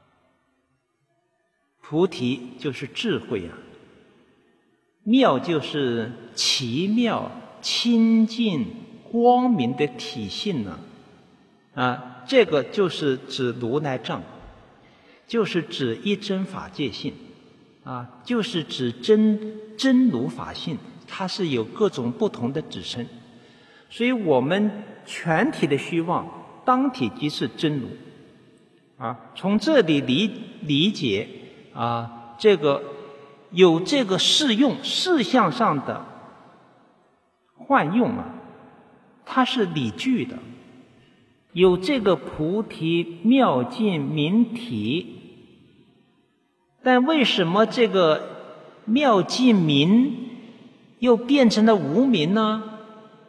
菩提就是智慧啊，妙就是奇妙清净光明的体性呢 啊, 啊，这个就是指如来藏，就是指一真法界性啊，就是指真真如法性，它是有各种不同的指称。所以我们全体的虚妄，当体即是真如啊。从这里理理解啊，这个有这个事用事项上的换用啊，它是理具的，有这个菩提妙境明体。但为什么这个妙境明又变成了无明呢？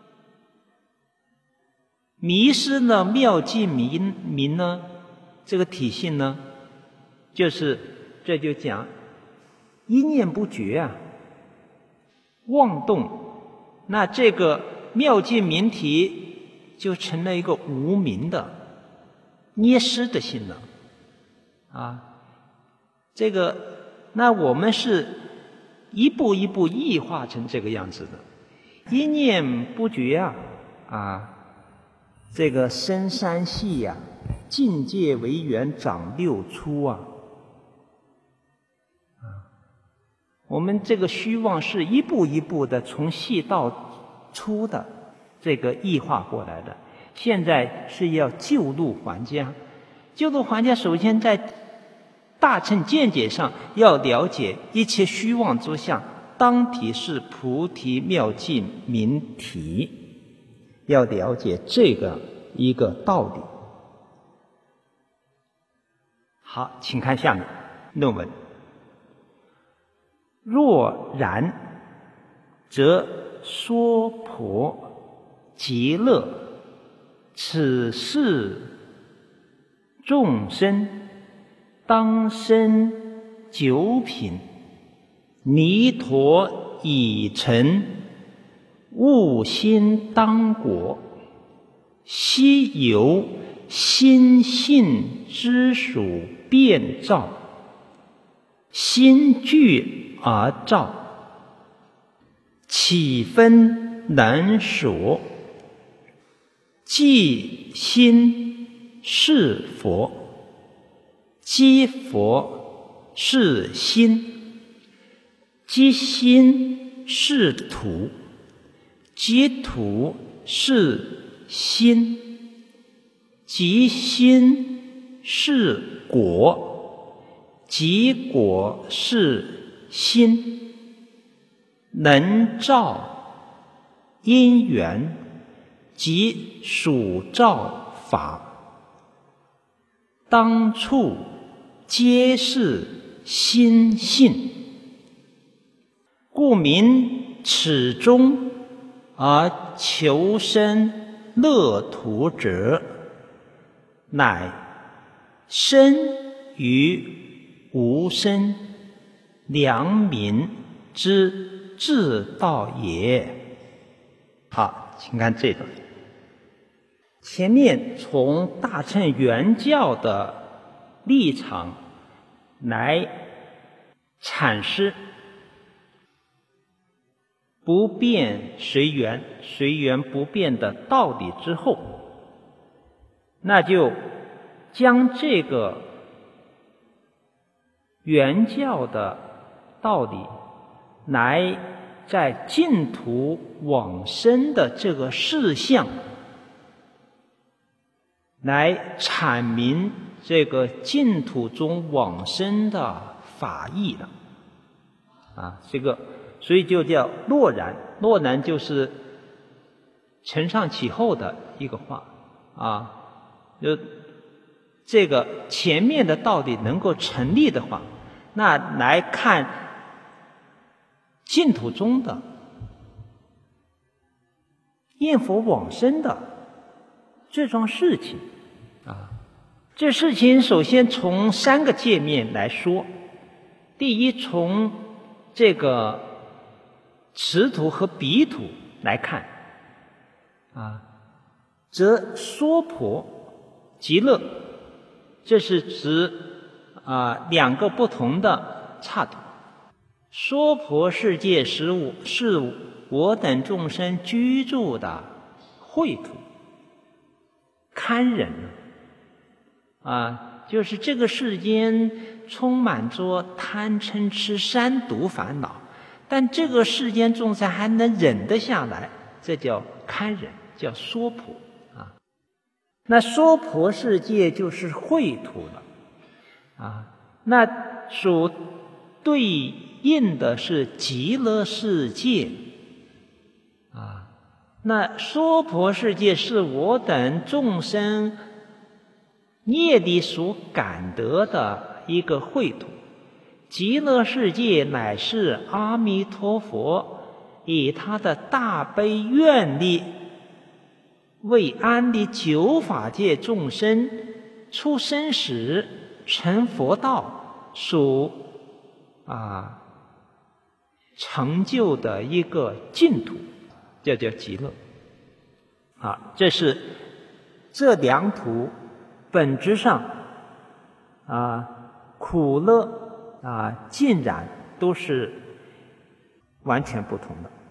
迷失了妙境明明呢？这个体性呢，就是这就讲一念不绝啊，妄动，那这个妙境明体就成了一个无明的捏失的心了啊。这个，那我们是一步一步异化成这个样子的，一念不绝啊，啊，这个深三细呀、啊，境界为缘长六出啊，啊，我们这个虚妄是一步一步的从细到粗的这个异化过来的，现在是要救入还家，救入还家首先在大乘见解上要了解一切虚妄之相，当体是菩提妙境明体，要了解这个一个道理。好，请看下面论文。若然，则娑婆极乐此世众生当生九品，弥陀已成，悟心当果，悉由心性之属变照，心具而照，岂分难说？即心是佛，积佛是心，积心是土，积土是心，积心是果，积果是心，能照因缘，即属照法，当处皆是心性，故名此中而求生乐土者，乃生于无生良民之至道也。好，请看这段。前面从大乘原教的立场来阐释不变随缘，随缘不变的道理之后，那就将这个原教的道理来在净土往生的这个事项来阐明这个净土中往生的法义了啊，这个所以就叫落然，落然就是承上启后的一个话啊，就这个前面的道理能够成立的话，那来看净土中的念佛往生的这桩事情啊，这事情首先从三个界面来说。第一，从这个此土和彼土来看啊，则娑婆、极乐，这是指啊两个不同的刹土。娑婆世界是我是我等众生居住的秽土，堪忍啊，就是这个世间充满着贪嗔痴三毒烦恼，但这个世间众生还能忍得下来，这叫堪忍，叫娑婆啊。那娑婆世界就是秽土了啊，那属对应的是极乐世界啊。那娑婆世界是我等众生业力所感得的一个秽土，极乐世界乃是阿弥陀佛以他的大悲愿力为安利九法界众生出生时成佛道所啊成就的一个净土，这叫极乐啊。这是这两土本质上啊苦乐啊尽然都是完全不同的。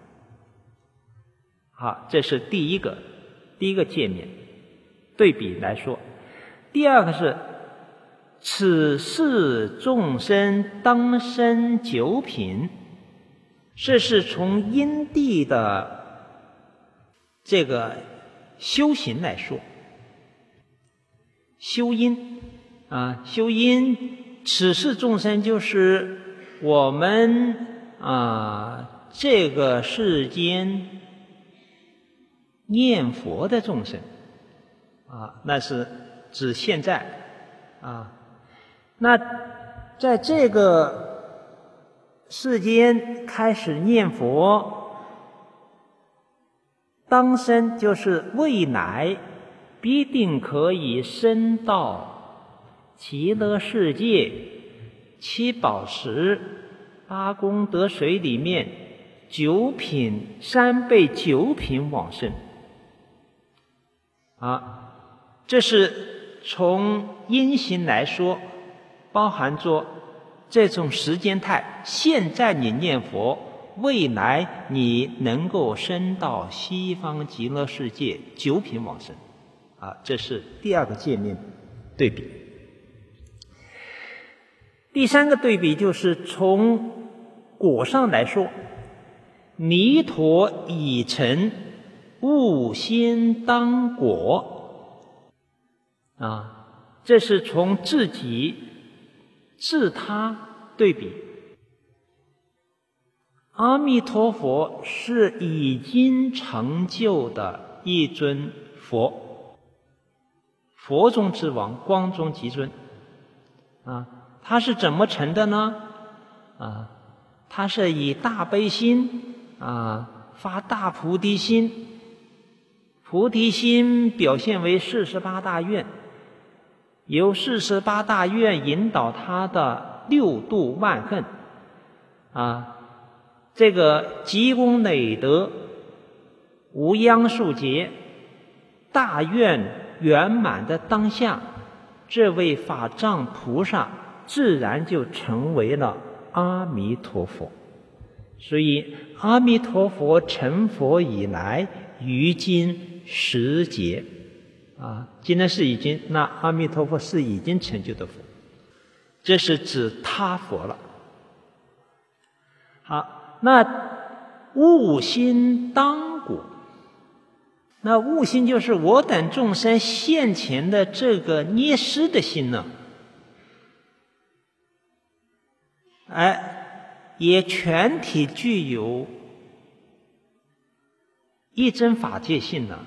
好，这是第一个第一个界面对比来说。第二个是此世众生当生九品，这是从因地的这个修行来说，修因啊，修因，此世众生就是我们啊这个世间念佛的众生啊，那是指现在啊。那在这个世间开始念佛，当生就是未来必定可以升到极乐世界七宝石八功德水里面九品三倍九品往生啊，这是从因行来说，包含着这种时间态，现在你念佛，未来你能够升到西方极乐世界九品往生啊，这是第二个界面对比。第三个对比就是从果上来说，弥陀已成，悟心当果啊，这是从自己自他对比。阿弥陀佛是已经成就的一尊佛，佛中之王，光中极尊啊。他是怎么成的呢？啊，他是以大悲心啊发大菩提心，菩提心表现为四十八大愿，由四十八大愿引导他的六度万恨啊，这个积功累德，无央数劫，大愿圆满的当下，这位法藏菩萨自然就成为了阿弥陀佛。所以阿弥陀佛成佛以来，于今十劫啊，今天是已经，那阿弥陀佛是已经成就的佛，这是指他佛了。好，那悟心当果，那悟心就是我等众生现前的这个捏湿的心呢，哎，也全体具有一真法界性呢，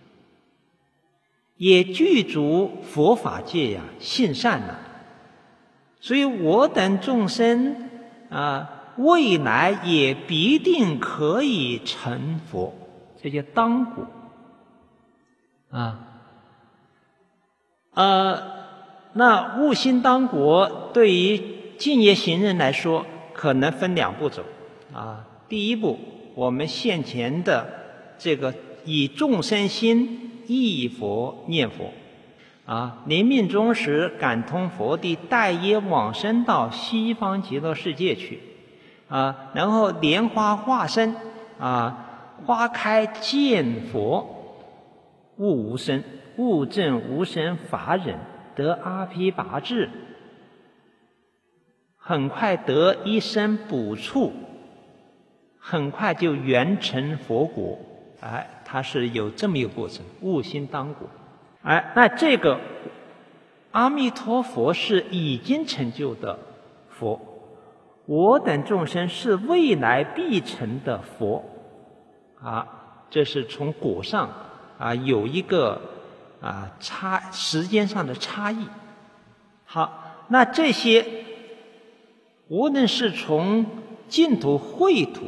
也具足佛法界呀性善呢。所以我等众生啊，未来也必定可以成佛，这叫当果啊。呃，那悟心当果对于净业行人来说，可能分两步走啊。第一步，我们现前的这个以众生心忆佛念佛啊，临命终时感通佛地，待业往生到西方极乐世界去啊，然后莲花化身啊，花开见佛，悟无生，悟证无生法忍，得阿毗跋致，很快得一生补处，很快就圆成佛果。哎，它是有这么一个过程，悟心当果。哎，那这个阿弥陀佛是已经成就的佛，我等众生是未来必成的佛啊，这是从果上啊有一个啊差时间上的差异。好，那这些无论是从净土秽土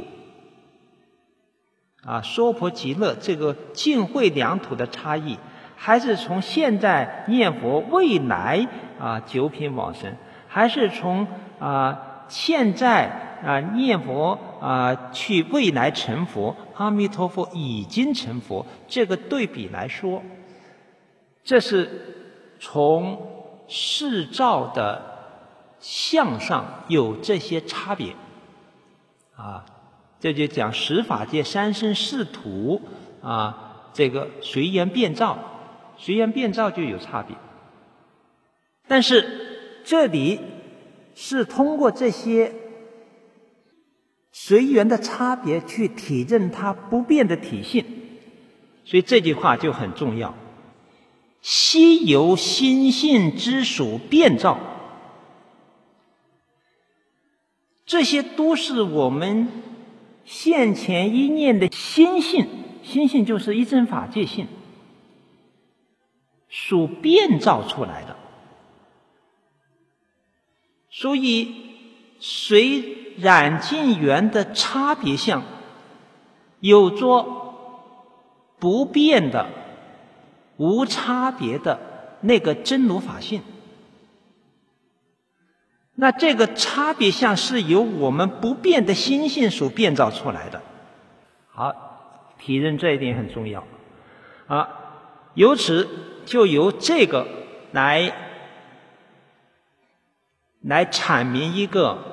啊娑婆极乐这个净秽两土的差异，还是从现在念佛未来啊九品往生，还是从啊现在啊念佛啊去未来成佛，阿弥陀佛已经成佛，这个对比来说，这是从世照的相上有这些差别啊，这就讲十法界三生四土啊，这个随缘变照，随缘变照就有差别。但是这里是通过这些随缘的差别去体证它不变的体性，所以这句话就很重要。悉由心性之属变照，这些都是我们现前一念的心性，心性就是一真法界性属变照出来的。所以随染净缘的差别相，有着不变的无差别的那个真如法性，那这个差别相是由我们不变的心性所变造出来的。好，体认这一点很重要啊。由此就由这个来来阐明一个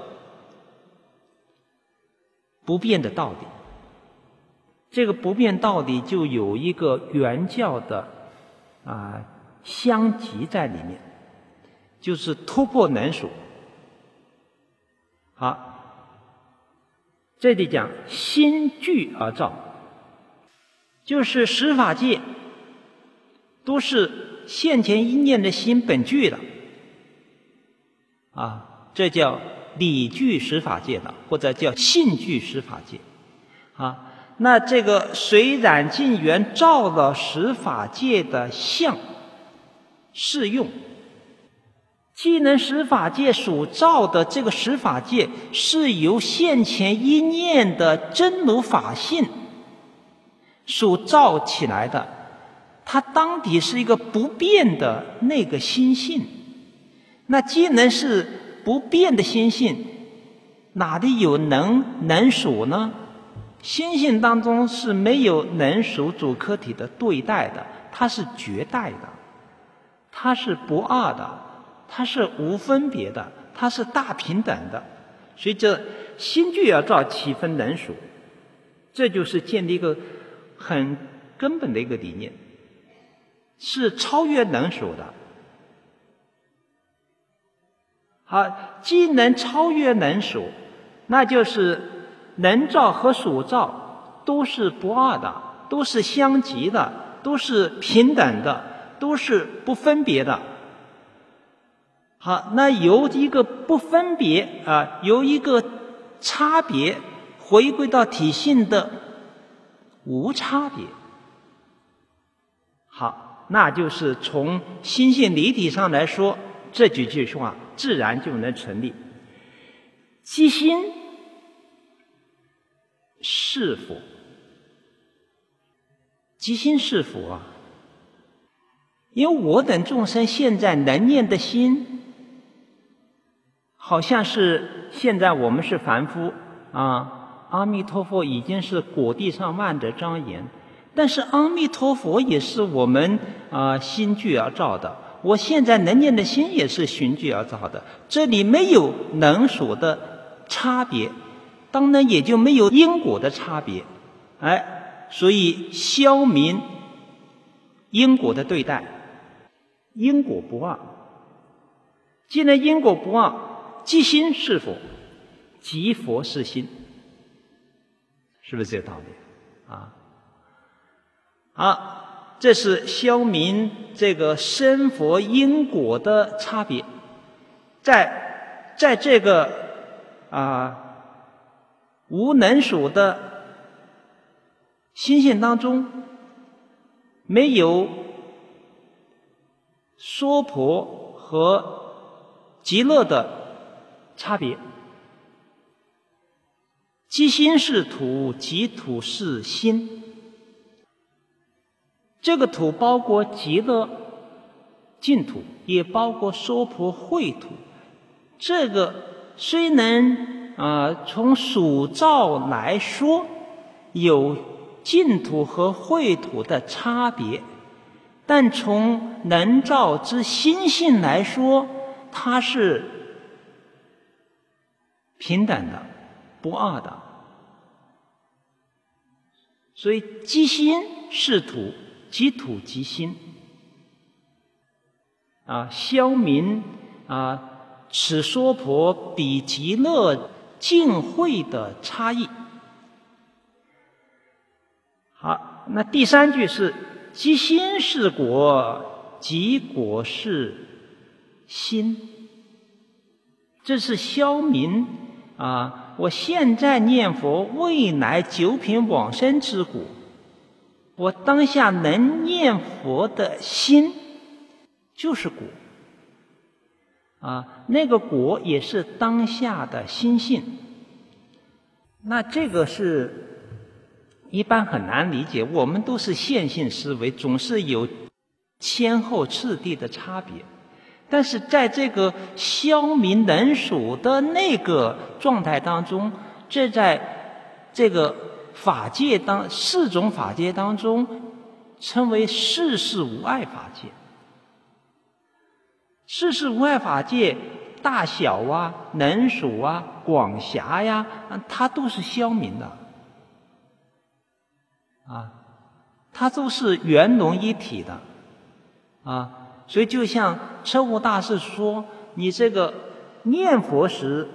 不变的道理。这个不变道理就有一个原教的啊相即在里面，就是突破能属。好，这里讲心具而造，就是十法界都是现前一念的心本具的啊，这叫理具十法界的，或者叫性具十法界啊。那这个随染净缘照了十法界的相适用，既能十法界所照的这个十法界是由现前一念的真如法性所照起来的，它当底是一个不变的那个心性。那既能是不变的心性，哪里有能能属呢？心性当中是没有能属主客体的对待的，它是绝代的，它是不二的，它是无分别的，它是大平等的。所以这心具而造，岂分能属？这就是建立一个很根本的一个理念，是超越能属的。好，既能超越能属，那就是能照和属照都是不二的，都是相即的，都是平等的，都是不分别的。好，那由一个不分别啊，由一个差别回归到体性的无差别。好，那就是从心性离体上来说，这几句话自然就能成立。即心是佛，即心是佛啊！因为我等众生现在能念的心，好像是现在我们是凡夫啊，阿弥陀佛已经是果地上万德庄严，但是阿弥陀佛也是我们啊心具而造的，我现在能念的心也是循具而造的，这里没有能属的差别，当然也就没有因果的差别，哎，所以消明因果的对待，因果不二。既然因果不二，即心是佛，即佛是心，是不是这个道理啊？好，这是消明这个生佛因果的差别。在在这个啊无能属的心性当中，没有娑婆和极乐的差别。即心是土，即土是心。这个土包括极乐净土，也包括娑婆秽土。这个虽能啊从属照来说有净土和秽土的差别，但从能照之心性来说，它是平等的，不二的。所以即心是土，即土即心啊，消明啊此娑婆比极乐净秽的差异。好，那第三句是即心是果，即果是心。这是消明啊，我现在念佛，未来九品往生之果。我当下能念佛的心就是果啊，那个果也是当下的心性。那这个是一般很难理解，我们都是线性思维，总是有先后次第的差别。但是在这个消明能属的那个状态当中，这在这个法界当四种法界当中称为世事无碍法界。世事无碍法界大小啊、能属啊、广狭呀，它都是消明的啊，它都是圆融一体的啊，所以就像车务大师说，你这个念佛时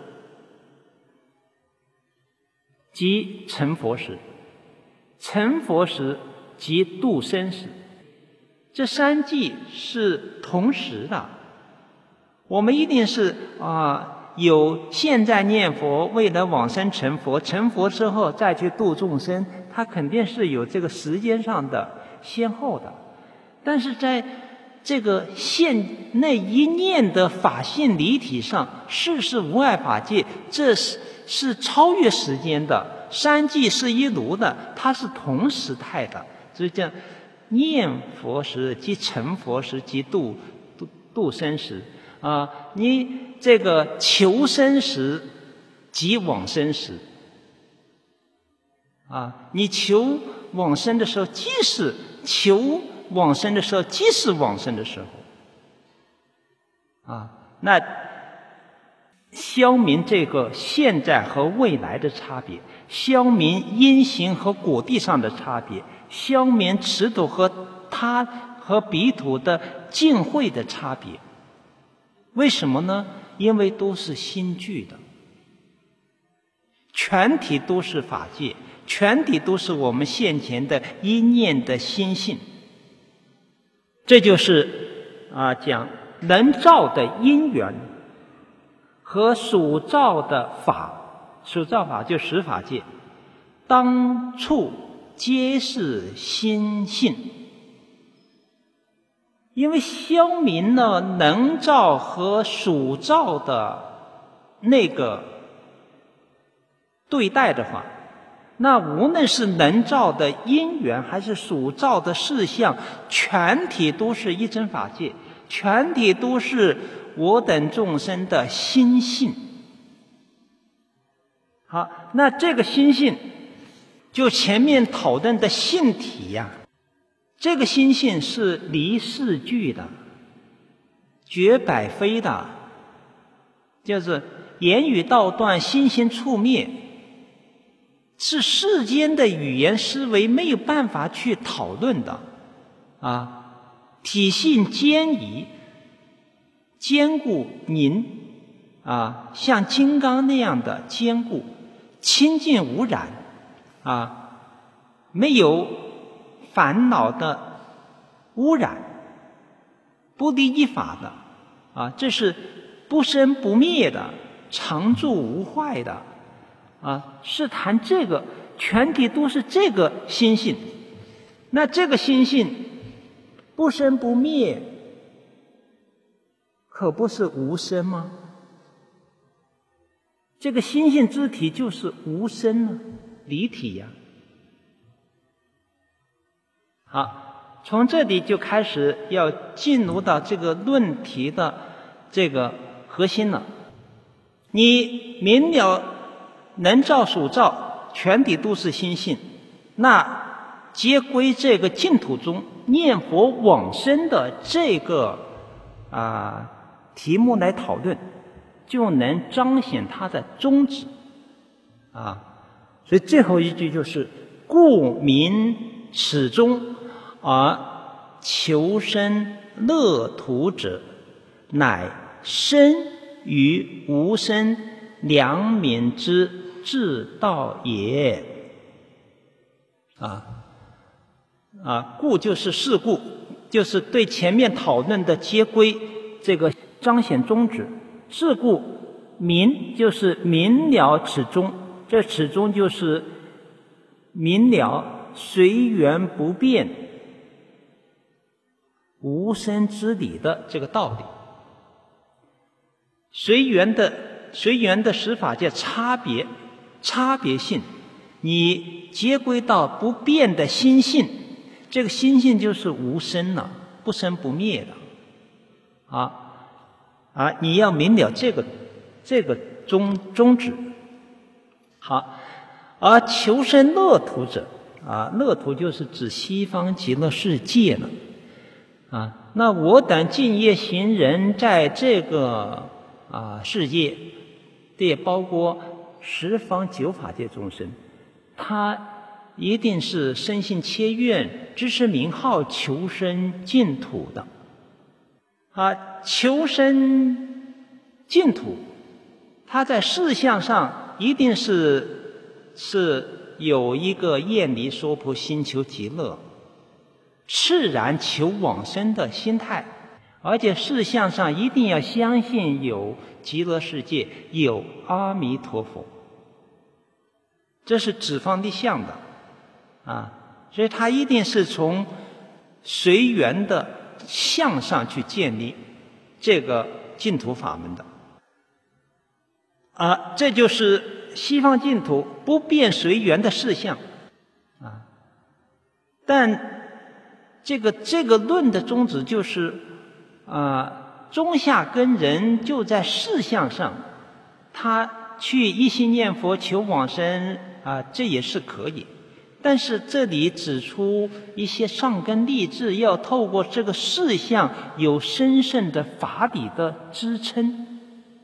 即成佛时，成佛时即度生时，这三际是同时的。我们一定是啊、有现在念佛，为了往生成佛，成佛之后再去度众生，它肯定是有这个时间上的先后的。但是在这个现那一念的法性离体上，世事无碍法界，这是是超越时间的，三际是一如的，它是同时态的。所以叫念佛时即成佛时即度度度生时啊，你这个求生时即往生时啊，你求往生的时候，即是求往生的时候，即是往生的时候啊，那消明这个现在和未来的差别，消明因行和果地上的差别，消明持土和他和彼土的净慧的差别。为什么呢？因为都是心具的，全体都是法界，全体都是我们现前的一念的心性。这就是啊，讲能造的因缘和属造的法，属造法就十法界，当处皆是心性。因为消明了能造和属造的那个对待的话，那无论是能造的因缘还是属造的事项，全体都是一真法界，全体都是我等众生的心性。好，那这个心性就前面讨论的性体呀、啊这个心性是离世句的，绝百非的，就是言语道断，心行处灭，是世间的语言思维没有办法去讨论的啊。体性坚仪，坚固凝啊，像金刚那样的坚固，清净无染啊，没有烦恼的污染，不离一法的啊，这是不生不灭的，常住无坏的啊，是谈这个全体都是这个心性。那这个心性不生不灭，可不是无生吗？这个心性之体就是无生呢，离体呀、啊。好，从这里就开始要进入到这个论题的这个核心了。你明了能造属造，全体都是心性，那皆归这个净土中念佛往生的这个啊题目来讨论，就能彰显它的宗旨啊。所以最后一句就是故名始终而求生乐土者，乃生于无生良民之至道也。啊啊，故就是是故，就是对前面讨论的接归这个彰显宗旨。是故明就是明了此中，这此中就是明了随缘不变无生之理的这个道理。随缘的随缘的十法界差别差别性，你接归到不变的心性，这个心性就是无生了，不生不灭的啊啊！你要明了这个这个宗宗旨。好，而求生乐土者啊，乐土就是指西方极乐世界了啊。那我等净业行人在这个啊世界，这也包括十方九法界众生，他一定是深信切愿，知识名号，求生净土的啊，求生净土，它在事相上一定是是有一个厌离娑婆心求极乐，炽然求往生的心态，而且事相上一定要相信有极乐世界，有阿弥陀佛，这是指方立相的啊，所以它一定是从随缘的相上去建立这个净土法门的啊，这就是西方净土不变随缘的事相啊。但这个这个论的宗旨就是啊，中下根人就在事相上，他去一心念佛求往生啊，这也是可以。但是这里指出一些上根立志，要透过这个事相有深深的法理的支撑，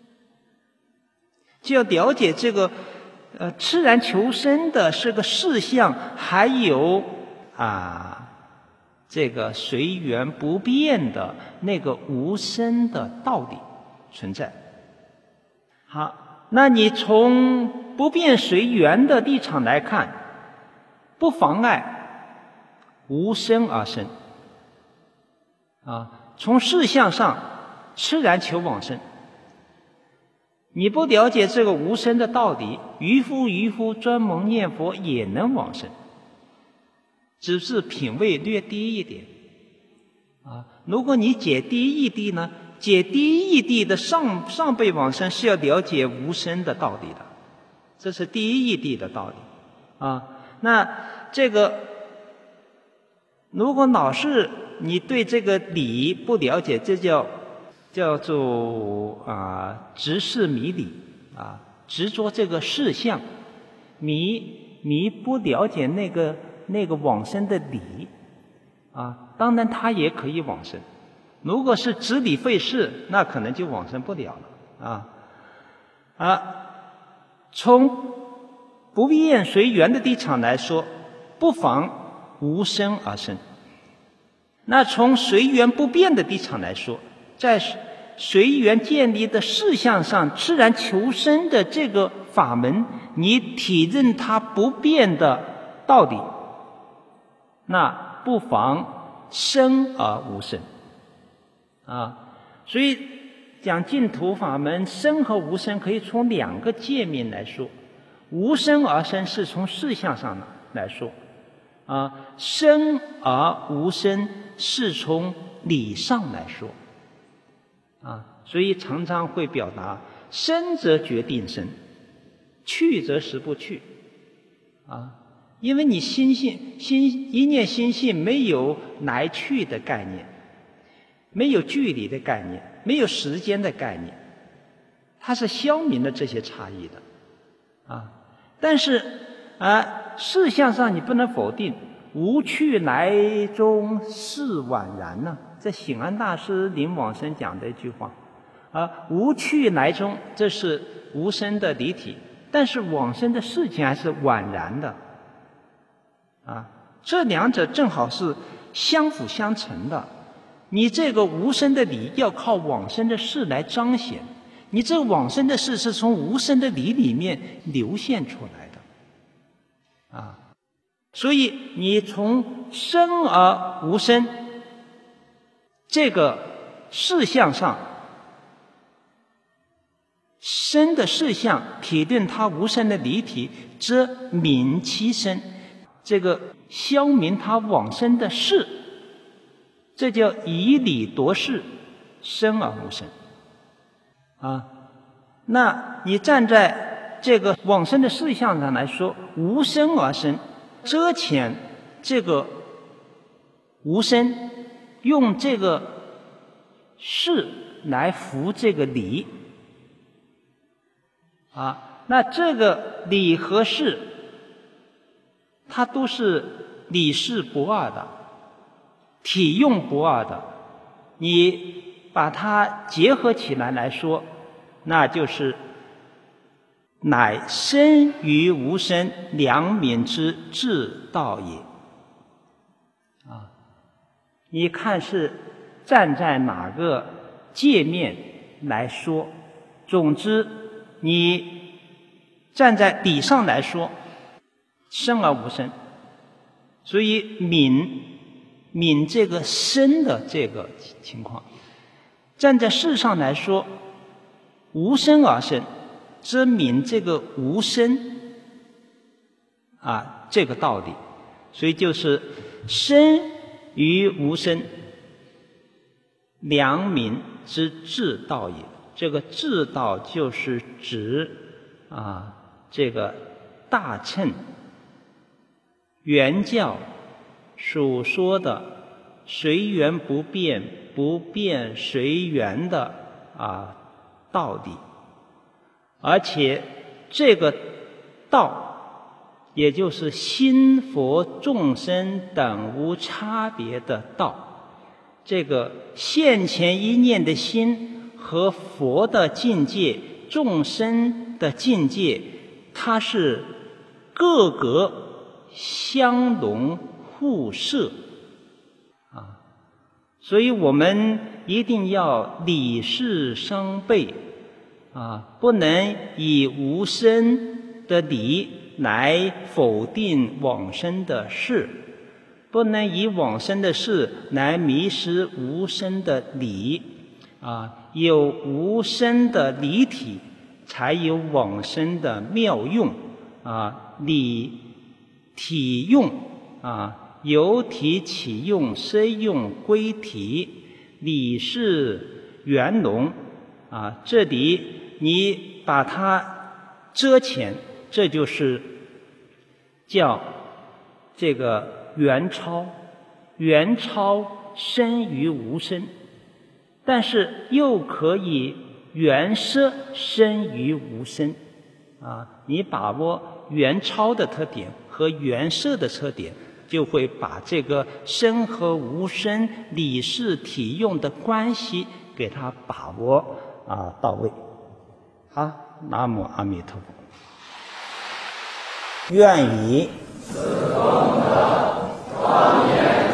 就要了解这个呃炽然求生的是个事相，还有啊这个随缘不变的那个无生的道理存在。好，那你从不变随缘的立场来看，不妨碍无生而生啊。从事相上炽然求往生，你不了解这个无生的道理，渔夫渔夫专门念佛也能往生，只是品位略低一点啊。如果你解第一义谛呢，解第一义谛的上上辈往生是要了解无生的道理的，这是第一义谛的道理啊。那这个如果老是你对这个理不了解，这叫叫做啊执事迷理啊，执着这个事相，迷迷不了解那个那个往生的理啊，当然他也可以往生。如果是执理废事，那可能就往生不了了啊啊！从不变随缘的立场来说，不妨无生而生。那从随缘不变的立场来说，在随缘建立的事相上炽然求生的这个法门，你体认它不变的道理，那不妨生而无生啊。所以讲净土法门，生和无生可以从两个界面来说。无生而生是从事相上来说啊，生而无生是从理上来说啊，所以常常会表达生则决定生，去则实不去啊，因为你心性心一念心性没有来去的概念，没有距离的概念，没有时间的概念，它是消弭了这些差异的啊。但是啊，事相上你不能否定无去来中是宛然呢、啊，这醒安大师临往生讲的一句话啊，无去来中，这是无生的离体，但是往生的事情还是宛然的啊，这两者正好是相辅相成的。你这个无生的理要靠往生的事来彰显，你这个往生的事是从无生的理里面流现出来的啊。所以你从生而无生这个事相上，生的事相体认它无生的离体，则泯其生，这个消泯它往生的事，这叫以理夺事，生而无生啊。那你站在这个往生的事相上来说，无生而生，遮遣这个无生，用这个事来服这个理啊。那这个理和事，它都是理事不二的，体用不二的，你把它结合起来来说，那就是乃生于无生，良民之至道也啊。你看是站在哪个界面来说。总之，你站在理上来说，生而无生，所以泯泯这个生的这个情况。站在事上来说，无生而生，则泯这个无生啊这个道理。所以就是生于无生，良民之至道也。这个至道就是指啊这个大乘原教所说的随缘不变，不变随缘的啊道理。而且这个道也就是心佛众生等无差别的道，这个现前一念的心和佛的境界、众生的境界，它是各个相融互摄啊，所以我们一定要理事相悖啊，不能以无生的理来否定往生的事，不能以往生的事来迷失无生的理啊。有无生的理体，才有往生的妙用啊。理体用啊，由体起用，虽用归体，理是圆融啊。这里你把它遮前，这就是叫这个圆超，圆超生于无生。但是又可以圆摄生于无生啊！你把握圆超的特点和圆摄的特点，就会把这个生和无生理事体用的关系给它把握啊到位。好，南无阿弥陀佛。 愿以此功德庄严